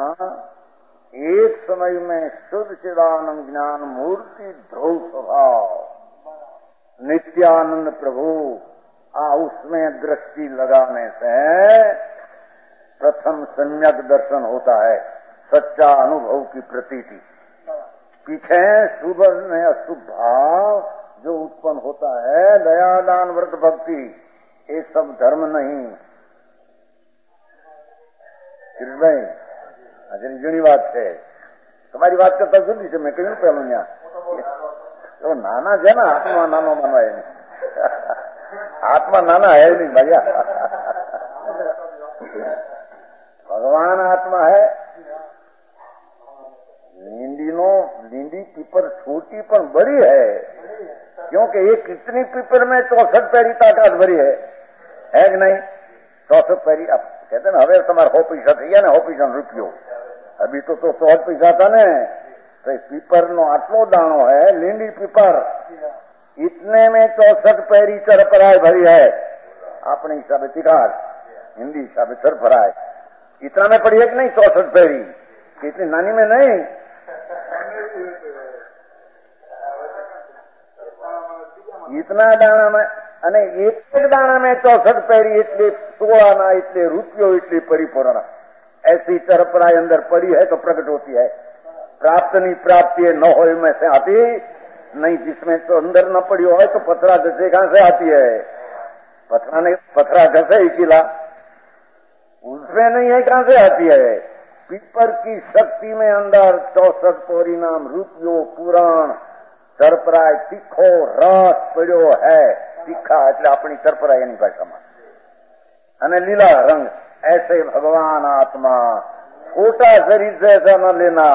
[SPEAKER 3] एक समय में शुद्ध चिदानंद ज्ञान मूर्ति ध्रुव स्वभाव नित्यानंद प्रभु, उसमें दृष्टि लगाने से प्रथम सम्यक दर्शन होता है, सच्चा अनुभव की प्रतीति। पीछे शुभ में अशुभ भाव जो उत्पन्न होता है, दया दान व्रत भक्ति, ये सब धर्म नहीं। कृष्ण भाई हाजिर जुनी बात है, तुम्हारी बात करता जल्दी से मैं कहीं पहलू यहाँ तो नाना है ना, आत्मा नानो मानो है नहीं। आत्मा नाना है नहीं भैया, भगवान आत्मा है। लींडी पीपर छोटी पर बड़ी है, क्योंकि एक इतनी पीपर में 64 पैरी ताकत भरी है कि नहीं? 64 पैरी। अब कहते ना हवे तुम्हारा हो पैसा थी ने हो पैसा रुपयो, अभी तो 100 पैसा था ने, तो पीपर नो आटलो दाणो है, लींडी पीपर इतने में 64 पैरी चरपराय भरी है। अपने हिसाब तिखार, हिंदी हिसाब चरपराय इतना में पड़ी है कि नहीं? 64 पैरी, इतनी नानी में नहीं। इतना दाणा में અને એક દાણા में 64 पैरी, એટલે 16 ना, એટલે रुपयो, એટલે परिपूर्ण। ऐसी चरपराय अंदर पड़ी है तो प्रकट होती है। प्राप्त नहीं प्राप्ति न हो में से आती नहीं, जिसमें तो अंदर न पड़ी हो तो पथरा घसे कहां से आती है? पथरा घसे ही किला, उसमें नहीं है, कहां से आती है? पीपर की शक्ति में अंदर 64 परिणाम रूपियो पुराण चरपराय तीखो रस पड़ो है। तीखा એટલે આપણી ચરપરાય એની ભાષામાં, અને લીલા રંગ। ऐसे भगवान आत्मा छोटा शरीर से ऐसा न लेना।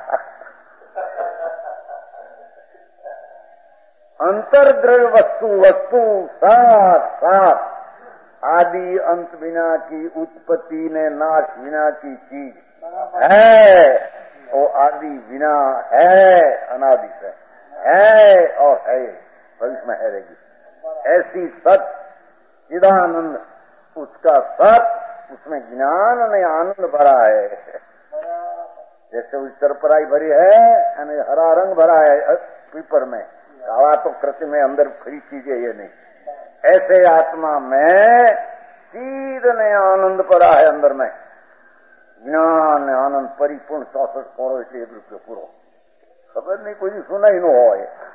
[SPEAKER 3] अंतर्द्रव्य वस्तु साथ साथ आदि अंत बिना की उत्पत्ति ने नाश बिना की चीज है, वो आदि बिना है, अनादि से है और है, भविष्य में है रहेगी। ऐसी सत चिदानंद, उसका सत, उसमें ज्ञान और आनंद भरा है। जैसे उस चरपराई भरी है, हरा रंग भरा है पीपर में, काला तो कृत्य में अंदर खरी चीजें ये नहीं। ऐसे आत्मा में चीद ने आनंद पड़ा है, अंदर में ज्ञान आनंद परिपूर्ण 64 करोड़ से 1 रुपये पूरो। खबर नहीं कोई सुना ही न हो।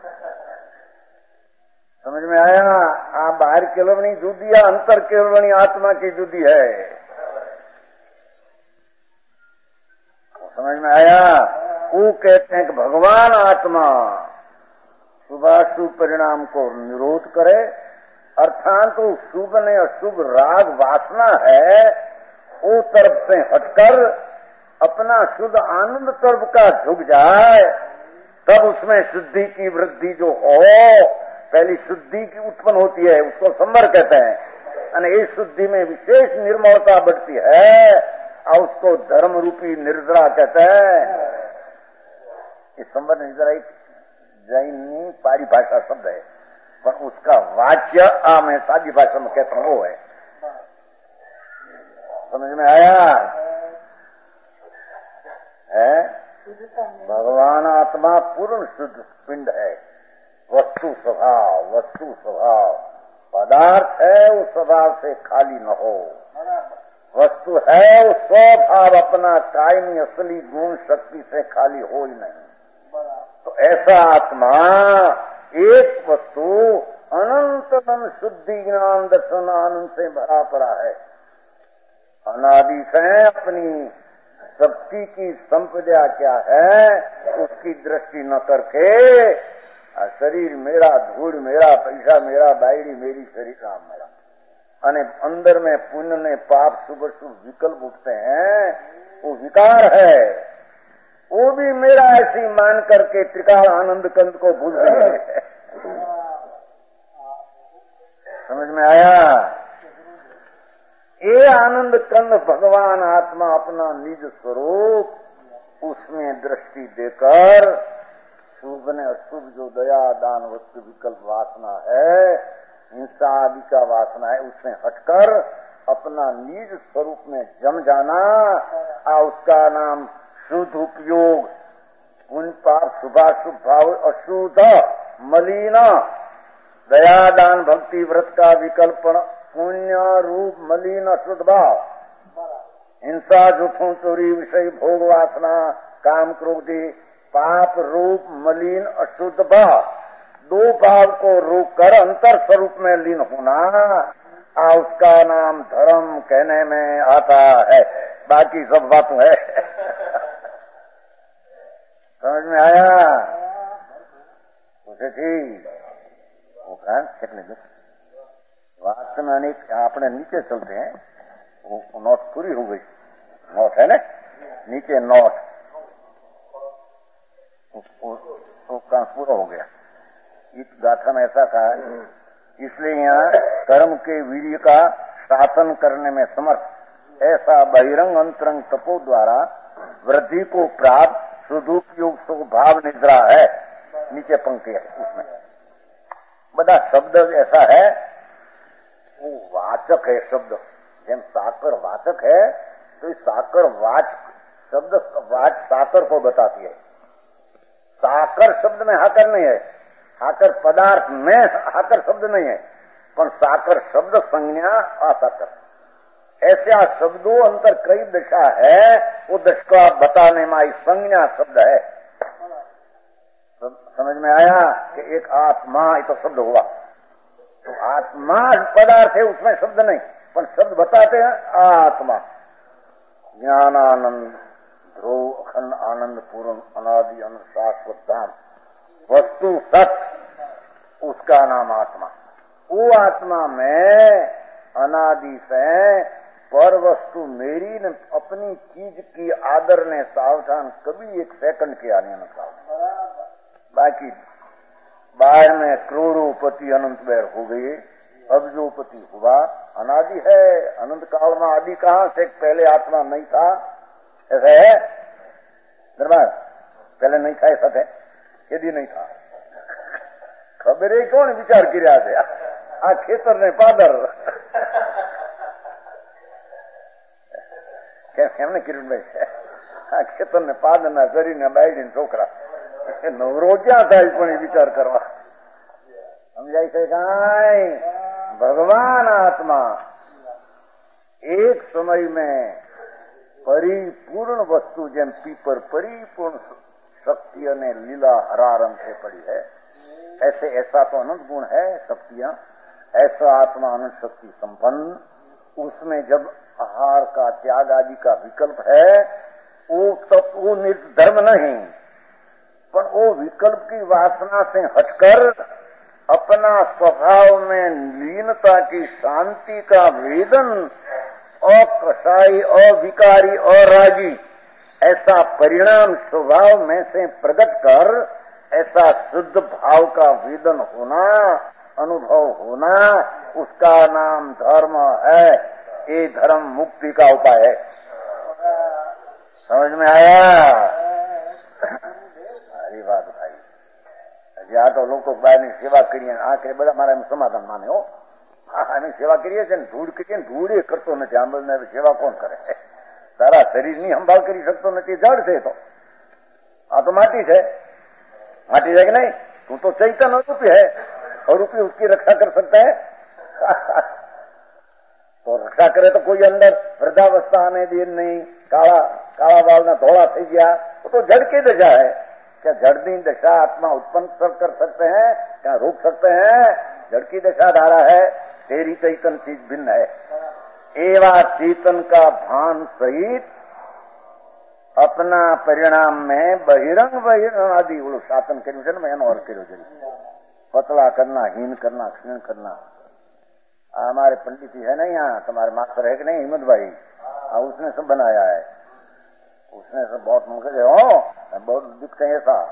[SPEAKER 3] समझ में आया? आप बाहर केवलवनी जुदी या अंतर केवलवनी आत्मा की जुदी है। समझ में आया? वो कहते हैं कि भगवान आत्मा शुभाशुभ परिणाम को निरोध करे, अर्थात तो शुभ ने अशुभ राग वासना है, वो तरफ से हटकर अपना शुद्ध आनंद तरफ का झुक जाए, तब उसमें शुद्धि की वृद्धि जो हो, पहली शुद्धि की उत्पन्न होती है, उसको संवर कहते हैं। और इस शुद्धि में विशेष निर्मलता बढ़ती है, और उसको धर्म रूपी निर्जरा कहते हैं। इस संवर निर्जरा एक जैनी पारिभाषा शब्द है, पर उसका वाच्य मैं सादी भाषा में कहता हूं वो है। समझ में आया? है भगवान आत्मा पूर्ण शुद्ध पिंड है, वस्तु स्वभाव पदार्थ है, उस स्वभाव से खाली न हो। वस्तु है, उस स्वभाव अपना कायमी असली गुण शक्ति से खाली हो ही नहीं। तो ऐसा आत्मा एक वस्तु अनंत मन शुद्धि ज्ञान दर्शन आनंद से भरा पड़ा है। अनादि से अपनी शक्ति की संपदा क्या है उसकी दृष्टि न करके शरीर मेरा, धूल मेरा, पैसा मेरा, बायड़ी मेरी, शरीर राम मेरा, अने अंदर में पुण्य ने पाप शुभ शुभ विकल्प उठते हैं, वो विकार है, वो भी मेरा ऐसी मान करके त्रिकाल आनंद कंद को भूल गए। समझ में आया? ये आनंद कंद भगवान आत्मा अपना निज स्वरूप उसमें दृष्टि देकर शुभ ने अशुभ जो दया दान वस्तु विकल्प वासना है, हिंसा आदि का वासना है, उससे हटकर अपना निज स्वरूप में जम जाना, उसका नाम शुद्ध उपयोग, पुण्य पाप शुभाशुभ भाव अशुद्ध मलिन दया दान भक्ति व्रत का विकल्पन पुण्य रूप मलिन अशुद्ध भाव, हिंसा झूठों चोरी विषय भोग वासना काम क्रोधी पाप रूप मलिन अशुद्ध भाव, दो भाव को रोक कर अंतर स्वरूप में लीन होना, उसका नाम धर्म कहने में आता है। बाकी सब बातों है। समझ में आया? उसे ठीक बात में अनेक अपने नीचे चलते हैं, वो नोट पूरी हो गई, नोट है ना नीचे नोट, वो काम पूरा हो गया। इस गाथा में ऐसा कहा, इसलिए यहाँ कर्म के वीर्य का शासन करने में समर्थ ऐसा बहिरंग अंतरंग तपो द्वारा वृद्धि को प्राप्त सुदुपयोग स्वभाव निद्रा है। नीचे पंक्ति है, उसमें बड़ा शब्द ऐसा है, वो वाचक है शब्द, जब साकर वाचक है तो इस साकर वाच शब्द वाच साकर को बताती है। साकर शब्द में हाकर नहीं है, हाकर पदार्थ में हाकर शब्द नहीं है, पर साकर शब्द संज्ञा असाकर, ऐसा शब्दों अंतर कई दशा है, वो दशा बताने में संज्ञा शब्द है। समझ में आया कि एक आत्मा ये तो शब्द हुआ, तो आत्मा पदार्थ है, उसमें शब्द नहीं, पर शब्द बताते हैं आत्मा ज्ञानानंद ध्रुव अखंड आनंद पूर्ण अनादि अनंत शाश्वत धाम वस्तु सत्य, उसका नाम आत्मा। वो आत्मा में अनादि से पर वस्तु मेरी न अपनी चीज की आदर ने सावधान कभी एक सेकंड के आने न सावधान, बाकी बाहर में करोड़ोपति अनंत बैर हो गई, अब जो पति हुआ अनादि है, अनंत काल में आदि कहां से पहले आत्मा नहीं था, ऐसा है दरबार, पहले नहीं था ऐसा है, यदि नहीं था खबर है कौन विचार किया थे आ खेतर ने पादर એમને કિરીટભાઈ આ ખેતર ને પાદના કરીને બાયડી છોકરા નવરો ક્યાં થાય પણ વિચાર કરવા સમજાય છે કાંઈ? ભગવાન આત્मा एक समय में परिपूर्ण वस्तु જેમ પીપર परिपूर्ण शक्ति ने लीला हरा रंग से पड़ी है, ऐसे ऐसा तो अनंत गुण है शक्तियां, ऐसा आत्मा अनंत शक्ति संपन्न, उसमें जब आहार का त्याग आदि का विकल्प है, वो धर्म नहीं, पर वो विकल्प की वासना से हटकर अपना स्वभाव में लीनता की शांति का वेदन अकसाई अविकारी अरागी ऐसा परिणाम स्वभाव में से प्रकट कर ऐसा शुद्ध भाव का वेदन होना, अनुभव होना, उसका नाम धर्म है। ये धर्म मुक्ति का उपाय है। समझ में आया? अरे बात भाई, આ તો લોકો બહારની સેવા કરીએ, આ કરે બધા મારા સમાધાન માને હો, આની સેવા કરીએ છીએ ને ધૂળ કરીએ ને ધૂળ એ કરતો નથી, આંબળને સેવા કોણ કરે? તારા શરીરની સંભાળ કરી શકતો નથી, જળ છે તો, આ તો માટી છે, માટી છે કે નહીં? तू तो चैतन्य रूपी है, और रूपी उसकी रक्षा कर सकता है। तो रक्षा करे तो कोई अंदर वृद्धावस्था आने दी नहीं, काला बाल ना धोला थी गया, वो तो जड़ की दशा है। क्या जड़नी दशा आत्मा उत्पन्न कर सकते हैं? क्या रोक सकते हैं? जड़ की दशा धारा है, तेरी चैतन चीज भिन्न है। एवा चेतन का भान सहित अपना परिणाम में बहिरंग आदि वो शासन करो मैं और करो जरी पतला करना, हीन करना, क्षीण करना। हमारे पंडित जी है ना यहाँ, तुम्हारे मास्टर है कि नहीं, हिम्मत भाई, उसने सब बनाया है। उसने सब बहुत मुझे हो बहुत दिखते हैं ऐसा।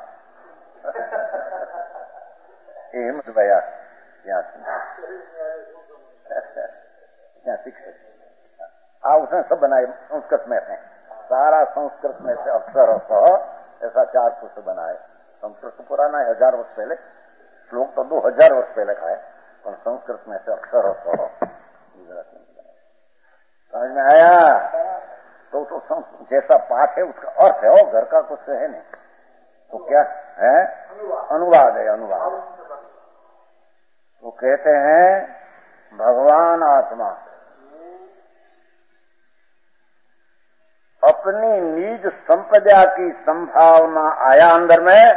[SPEAKER 3] ये हिम्मत भैया यहाँ शिक्षक, उसने सब बनाए संस्कृत में से, सारा संस्कृत में से अक्षर ऐसा 4 पुस्तक बनाए। संस्कृत तो पुराना है, 1000 वर्ष पहले, श्लोक तो 2000 वर्ष पहले का है, और संस्कृत में से अक्षर समझ में आया? तो जैसा पाठ है उसका अर्थ है, वो घर का कुछ है नहीं, तो क्या है? अनुवाद है, अनुवाद। वो कहते हैं भगवान आत्मा अपनी निज संपदा की संभावना आया अंदर में,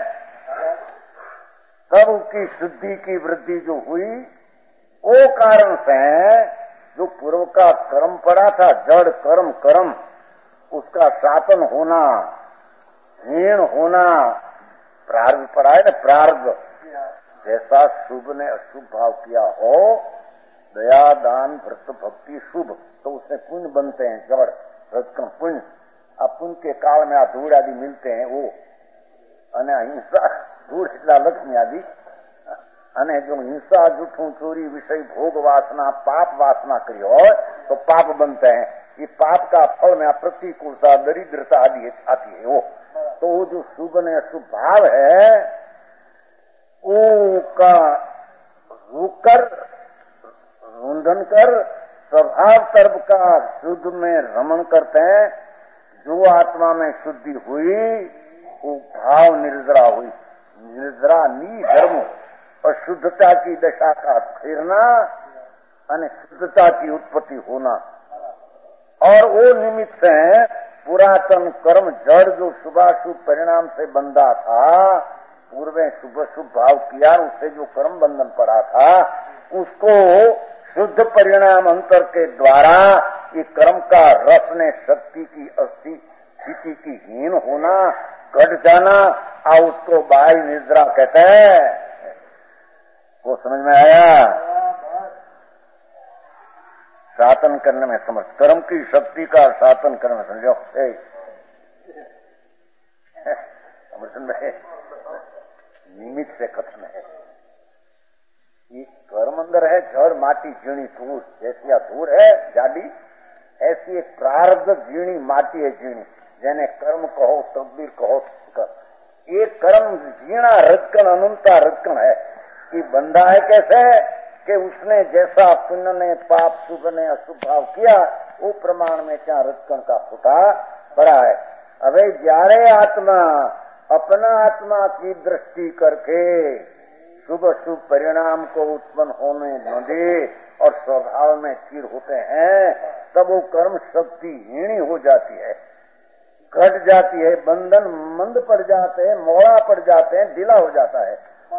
[SPEAKER 3] तब उसकी शुद्धि की वृद्धि जो हुई, वो कारण से जो पूर्व का कर्म पड़ा था, जड़ कर्म उसका शासन होना, हीन होना, प्रारब्ध पड़ा है ना, प्रारब्ध। जैसा शुभ ने अशुभ भाव किया हो, दया दान व्रत भक्ति शुभ, तो उससे पुण्य बनते हैं, जड़ रजकम पुण्य। अब पुण्य के काल में धूड़ आदि मिलते हैं, वो अहिंसा धूड़ એટલા લક્ષ્મી आदि, અને जो हिंसा जूठू चोरी विषय भोग वासना पाप वासना करी हो तो पाप बनते हैं। ये पाप का फल में प्रतिकूलता दरिद्रता आदि आती है। वो जो शुभ ने अशुभ भाव है, उसका रुकर रुंधन कर स्वभाव तर्क का शुद्ध में रमण करते हैं। जो आत्मा में शुद्धि हुई, वो भाव निर्जरा हुई। निर्जरा नी धर्म अशुद्धता की दशा का फिरना और शुद्धता की उत्पत्ति होना, और वो निमित्त है पुरातन कर्म जड़ जो शुभाशुभ परिणाम से बंधा था, पूर्व शुभ शुभ भाव किया, उससे जो कर्म बंधन पड़ा था, उसको शुद्ध परिणाम अंतर के द्वारा ये कर्म का रस ने शक्ति की स्थिति की हीन होना, घट जाना, और उसको बाह्य निद्रा कहते हैं। वो समझ में आया? शासन करने में समझ, कर्म की शक्ति का शासन करने में समझो। निमित्त से कथन है, ये कर्म अंदर है, जड़ माटी जीणी धूड़, जैसी धूड़ है जाडी, ऐसी एक प्रारब्ध जीणी माटी है, जीणी, जेने कर्म कहो तकदीर कहो। ये कर्म जीना रजकन अनंता रजकन है कि बंधा है कैसे कि उसने जैसा पुण्य ने पाप शुभ ने अशुभ भाव किया, वो प्रमाण में क्या रजकन का फुटा पड़ा है। अबे जारे आत्मा अपना आत्मा की दृष्टि करके शुभ शुभ परिणाम को उत्पन्न होने न दे और स्वभाव में स्थिर होते हैं, तब वो कर्म शक्ति हीणी हो जाती है, घट जाती है, बंधन मंद पड़ जाते हैं, मोड़ा पड़ जाते हैं, ढीला हो जाता है,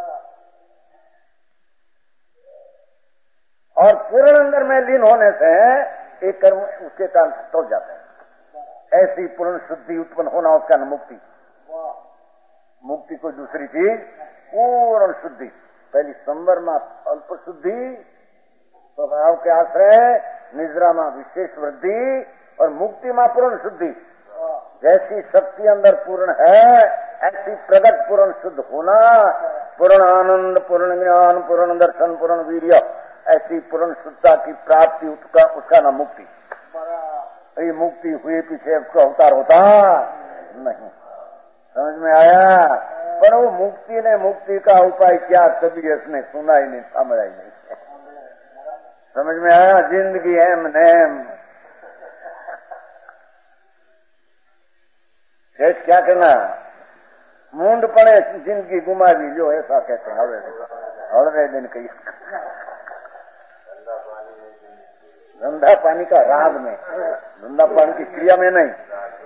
[SPEAKER 3] और पूर्ण अंदर में लीन होने से एक कर्म उसके कारण टूट जाते हैं। ऐसी पूर्ण शुद्धि उत्पन्न होना उसका न मुक्ति। मुक्ति कोई दूसरी चीज, पूर्ण शुद्धि। पहली संवर में अल्प शुद्धि, स्वभाव के आश्रय, निद्रा में विशेष वृद्धि, और मुक्ति में पूर्ण शुद्धि। जैसी शक्ति अंदर पूर्ण है, ऐसी प्रगट पूर्ण शुद्ध होना, पूर्ण आनंद, पूर्ण ज्ञान, पूर्ण दर्शन, पूर्ण वीर्य, ऐसी पूर्ण शुद्धता की प्राप्ति, उसका नाम मुक्ति। ये मुक्ति हुए पीछे उसका अवतार होता नहीं। समझ में आया? पर वो मुक्ति ने मुक्ति का उपाय क्या, कभी इसने सुना ही नहीं, समझा ही नहीं। समझ में आया? जिंदगी एम नेम, क्या करना, मूंडपणे जिंदगी गुमावी जो ऐसा कहते हैं हवड़े दिन कही धंधा पानी का राग में, धंधा पानी की क्रिया में नहीं,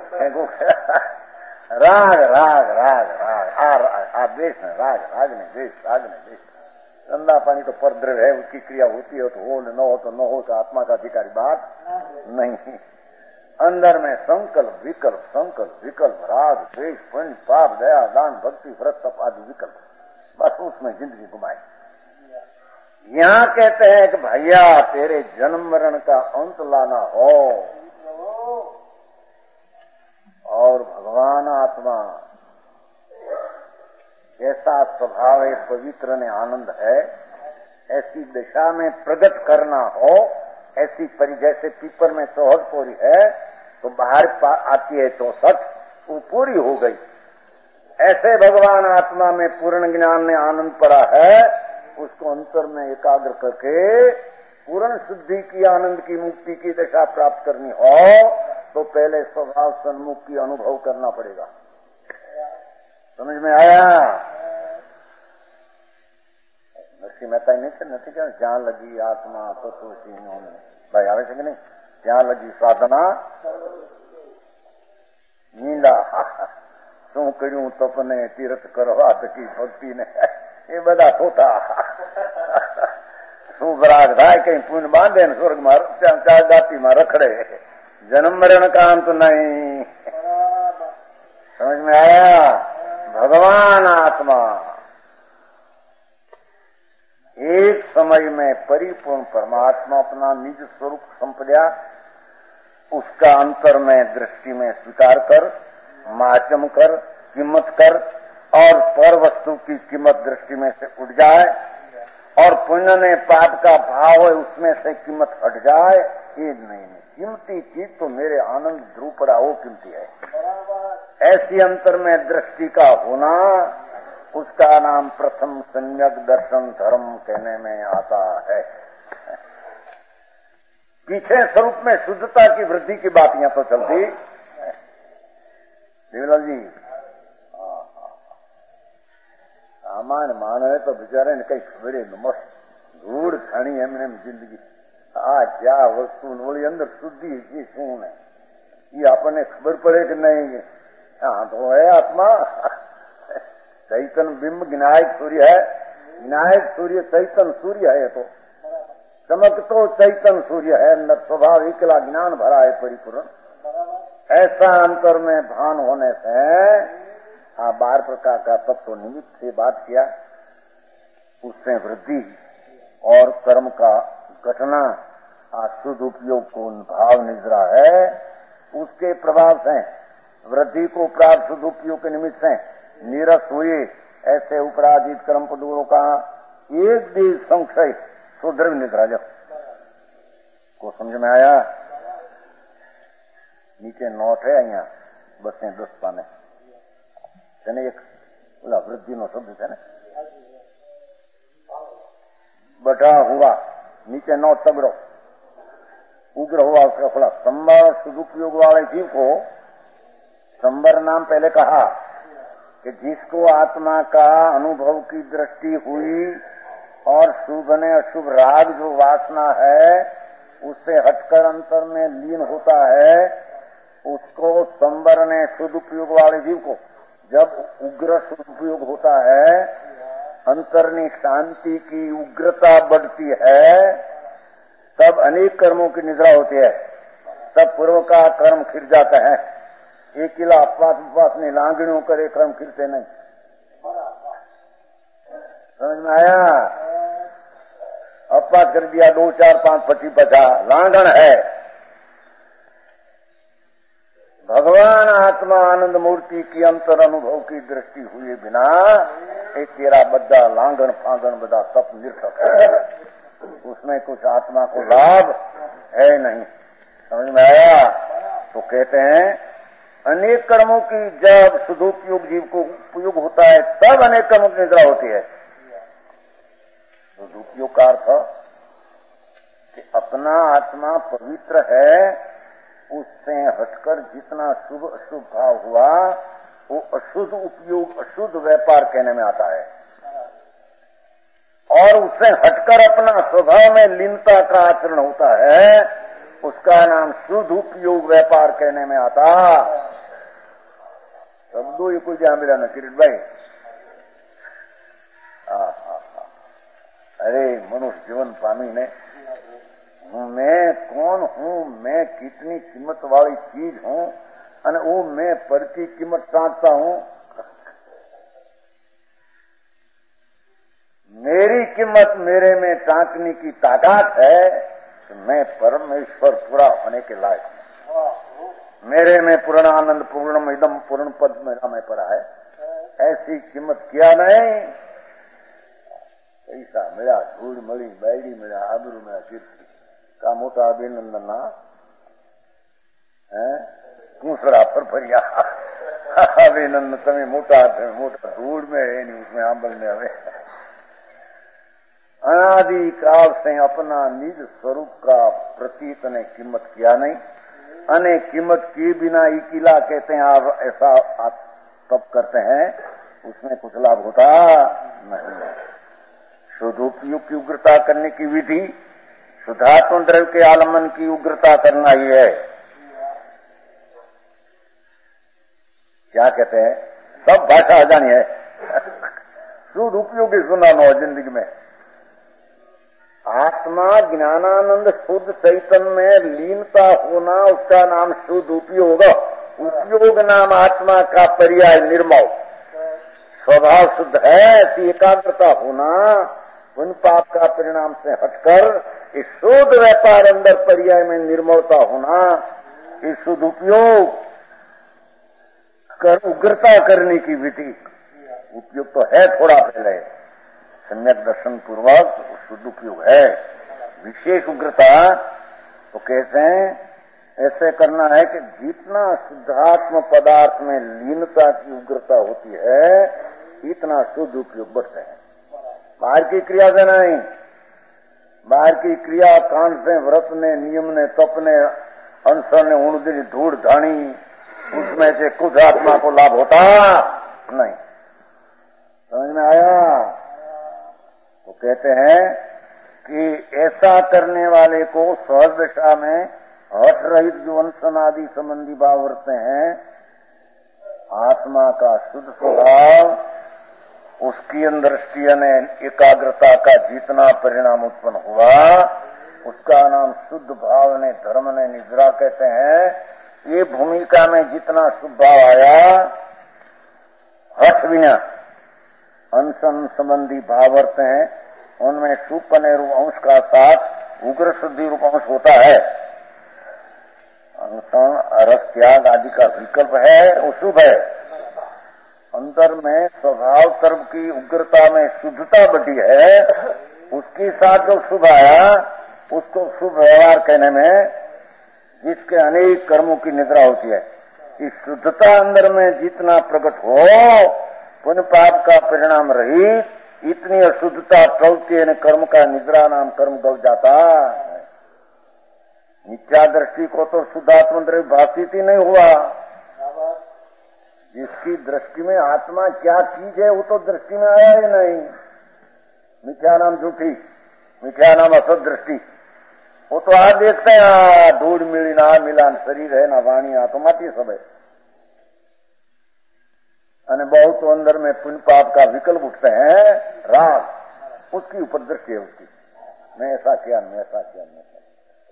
[SPEAKER 3] राग राग राग राग आदेश है, राग राग ने देश, राग ने देश। धंधा पानी तो परद्रव्य है, उसकी क्रिया होती है तो हो, न हो तो न हो, तो आत्मा का अधिकारी बात नहीं। अंदर में संकल्प विकल्प, संकल्प विकल्प, राग द्वेष पुण्य पाप दया दान भक्ति व्रत तप आदि विकल्प, बस उसमें जिंदगी घुमाई। यहाँ कहते हैं कि भैया तेरे जन्म मरण का अंत लाना हो, और भगवान आत्मा ऐसा स्वभाव है, पवित्र ने आनंद है, ऐसी दिशा में प्रकट करना हो, ऐसी परि जैसे पीपर में चौहद पूरी है तो बाहर आती है चौसठ, वो पूरी हो गई। ऐसे भगवान आत्मा में पूर्ण ज्ञान में आनंद पड़ा है, उसको अंतर में एकाग्र करके पूर्ण शुद्धि की आनंद की मुक्ति की दशा प्राप्त करनी हो तो पहले स्वभाव सन्मुख की अनुभव करना पड़ेगा। समझ में आया? नरसिंह मेहता नहीं क्या ज्ञान लगी आत्मा तो भाई आवे છે કે નહીં? જ્યાં લગી સાધના નીંદા શું કર્યું તપને તીર્થ કરવા તકી ભક્તિ ને એ બધા ખોટા શું બરાગ થાય કઈ પુણ્ય બાંધે ને સ્વર્ગમાં ચાર દાતીમાં રખડે, जन्म मरण का अंत नहीं। समझ में आया? भगवान आत्मा एक समय में परिपूर्ण परमात्मा अपना निज स्वरूप संपदा उसका अंतर में दृष्टि में स्वीकार कर, माचम कर, कीमत कर, और पर वस्तु की कीमत दृष्टि में से उठ जाए, और पुण्य ने पाप का भाव है उसमें से कीमत हट जाए। ये नहीं, कीमती चीज तो मेरे आनंद ध्रुव पड़ा, वो कीमती है। ऐसी अंतर में दृष्टि का होना, उसका नाम प्रथम सम्यक दर्शन धर्म कहने में आता है। पीछे स्वरूप में शुद्धता की वृद्धि की बात यहाँ तो चलती। देवलाल जी सामान्य मानव है तो बेचारे ने कई खबर मस्त धूड़ खानी एमने जिंदगी आ क्या वस्तु बोली अंदर शुद्धि की शू ने ये आपने खबर पड़े कि नहीं? हाँ तो है आत्मा चैतन बिंब विनायक सूर्य है, विनायक सूर्य चैतन सूर्य है, तो चमक तो चैतन सूर्य है, अंदर स्वभाव एकला ज्ञान भरा है परिपूर्ण। ऐसा अंतर में भान होने से 12 प्रकार का तत्व निमित्त से बात किया, उससे वृद्धि और कर्म का घटना शुद्ध उपयोग को भाव निजरा है, उसके प्रभाव से वृद्धि को प्राप्त शुद्ध उपयोग के निमित्त से निरस हुए ऐसे उपराजित कर्म पदों का एक भी संशय सुदृढ़ निद्रा को समझ में आया? नीचे नोट है अहियां बसे 10 पाने તેને એક ઓલા વૃદ્ધિનો શબ્દ છે ને बढ़ा हुआ, नीचे नौ तगड़ो उग्र हुआ, उसका फला संबर सदुपयोग वाले जीव को संबर नाम पहले कहा कि जिसको आत्मा का अनुभव की दृष्टि हुई और शुभ ने अशुभ राग जो वासना है उससे हटकर अंतर में लीन होता है, उसको संबर ने सदुपयोग वाले जीव को जब उग्र सदुपयोग होता है, अंतरनी शांति की उग्रता बढ़ती है, तब अनेक कर्मों की निद्रा होती है, तब पूर्व का कर्म खिर जाता है। एक किला अपवास ने लांगणियों करे कर्म खिरते नहीं। समझ में आया? अपवास कर दिया 2 4 5 25 50 लांगण है। भगवान आत्मा आनंद मूर्ति की अंतर अनुभव की दृष्टि हुए बिना एक तेरा बद्दा लांगन फांगन बदा तप निरर्थक है, उसमें कुछ आत्मा को लाभ है नहीं। समझ में आया? तो कहते हैं अनेक कर्मों की जब सदुपयोग जीव को उपयोग होता है तब अनेक कर्मों की निद्रा होती है। सदुपयोग का अर्थ कि अपना आत्मा पवित्र है, उससे हटकर जितना शुभ अशुभ भाव हुआ वो अशुद्ध उपयोग, अशुद्ध व्यापार कहने में आता है। और उससे हटकर अपना स्वभाव में लीनता का आचरण होता है, उसका नाम शुद्ध उपयोग व्यापार कहने में आता। शब्दों ये कोई ध्यान मिला ना किरीट भाई? अरे मनुष्य जीवन पामी ने मैं कौन हूँ, मैं कितनी कीमत वाली चीज हूँ, અને वो मैं पर की कीमत टांकता हूँ। मेरी कीमत मेरे में टांकने की ताकत है तो मैं परमेश्वर पूरा होने के लायक हूँ। मेरे में पूर्ण आनंद पूर्णम इदम पूर्ण पद मेरा में पड़ा है। ऐसी कीमत किया नहीं। पैसा मिला, धूल मिली, बैडी मिला, आबरू मिला, कीर्ति का मोटा अभिनंदन ना है दूसरा पर भरिया अभिनंदन तमें मोटा धूल में है नहीं, उसमें आंबल में हमें अनादि काल से अपना निज स्वरूप का प्रतीत ने कीमत किया नहीं। अने कीमत किए बिना इकिला कहते हैं आप ऐसा आप तब करते हैं, उसमें कुछ लाभ होता नहीं। शुद्ध उपयोग की उग्रता करने की विधि शुद्धात्म द्रव्य के आलम्बन की उग्रता करना ही है। क्या कहते हैं, सब भाषा अजानी है। शुद्ध उपयोगी सुना नो जिंदगी में। आत्मा ज्ञानानंद शुद्ध चैतन्य में लीनता होना, उसका नाम शुद्ध उपयोग। उपयोग नाम आत्मा का पर्याय निर्मल। स्वभाव शुद्ध है, ऐसी एकाग्रता होना, उन पाप का परिणाम से हटकर इस शुद्ध व्यापार अंदर पर्याय में निर्मलता होना, इस शुद्ध उपयोग कर उग्रता करने की विधि। उपयोग तो है थोड़ा पहले, सम्यक दर्शन पूर्वक शुद्ध उपयोग है। विशेष उग्रता तो कहते हैं ऐसे करना है कि जितना शुद्धात्म पदार्थ में लीनता की उग्रता होती है, इतना शुद्ध उपयोग बढ़ता है। बाहर की क्रिया से नहीं, बाहर की क्रिया कांड से, व्रत ने, नियम ने, तप ने, अनशन ने, उणदी धूड़ धानी, उसमें से कुछ आत्मा को लाभ होता नहीं। समझ में आया? तो कहते हैं कि ऐसा करने वाले को सहज दशा में हठ रहित जो अनशन आदि संबंधी भाव वर्ते हैं, आत्मा का शुद्ध स्वभाव, उसकी अंदर ने एकाग्रता का जितना परिणाम उत्पन्न हुआ, उसका नाम शुद्ध भाव ने, धर्म ने, निद्रा कहते हैं। ये भूमिका में जितना शुभ भाव आया, हठ बिना अनशन संबंधी भाव वर्ते हैं, उनमें सुपने रूप अंश का साथ उग्र शुद्धि रूप अंश होता है। अनशन, रस त्याग आदि का विकल्प है, वो शुभ है। अंदर में स्वभाव कर्म की उग्रता में शुद्धता बढ़ी है, उसके साथ जो शुभ आया उसको शुभ व्यवहार कहने में, जिसके अनेक कर्मों की निद्रा होती है। इस शुद्धता अंदर में जितना प्रकट हो, पुण्य पाप का परिणाम रही, इतनी अशुद्धता टलती है, कर्म का निद्रा नाम कर्म गल जाता। मिथ्या दृष्टि को तो शुद्धात्म द्रव्य भाषित ही नहीं हुआ। जिसकी दृष्टि में आत्मा क्या चीज है, वो तो दृष्टि में आया ही नहीं। मिथ्या नाम झूठी, मिथ्या नाम असत दृष्टि। वो तो आज देखते हैं धूड़ मिली ना मिला, शरीर है ना वाणी, आ तो माटी सब है। અને बहुत तो अंदर में पुण्य पाप का विकल्प उठते हैं, राग, उसकी ऊपर दृष्टि है उसकी, मैं ऐसा किया, मैं ऐसा किया, मैं ऐसा।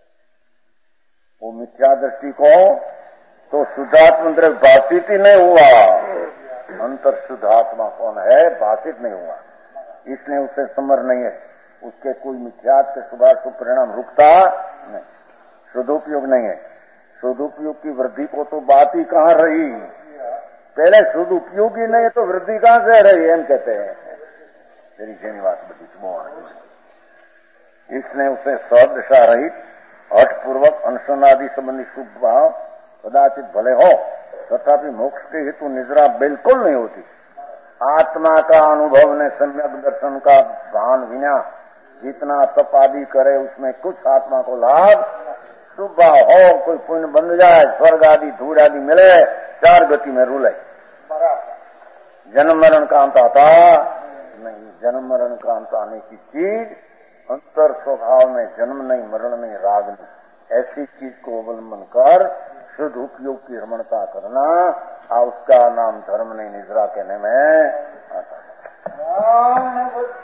[SPEAKER 3] वो मिथ्या दृष्टि को तो शुद्धात्म द्रव्य भाषित ही नहीं हुआ। अंतर शुद्धात्मा कौन है, भाषित नहीं हुआ, इसलिए उसे समर नहीं है। उसके कोई मिथ्यात के शुभाशुभ परिणाम रुकता नहीं, शुद्धोपयोग नहीं है। शुद्धोपयोग की वृद्धि को तो बात ही कहाँ रही, पहले शुद्ध उपयोगी नहीं तो वृद्धि कहाँ से रही, एम कहते हैं तेरी श्रीनिवास बड़ी। इसने उसे सदशा रहित हठपूर्वक अनशन आदि संबंधी शुभ भाव कदाचित भले हो, तथापि मोक्ष के हेतु निद्रा बिल्कुल नहीं होती। आत्मा का अनुभव ने सम्यक दर्शन का भान विना जितना तप आदि करे, उसमें कुछ आत्मा को लाभ शुभ भाव हो, कोई पुण्य बन जाए, स्वर्ग आदि धूड़ आदि मिले, चार गति में रूले। जन्म मरण का अंत आता नहीं। जन्म मरण का अंत आने की चीज अंतर स्वभाव में जन्म नहीं, मरण नहीं, राग नहीं, ऐसी चीज को अवलंबन कर शुद्ध उपयोग की रमणता करना, उसका नाम धर्म नहीं, निद्रा कहने में आता है।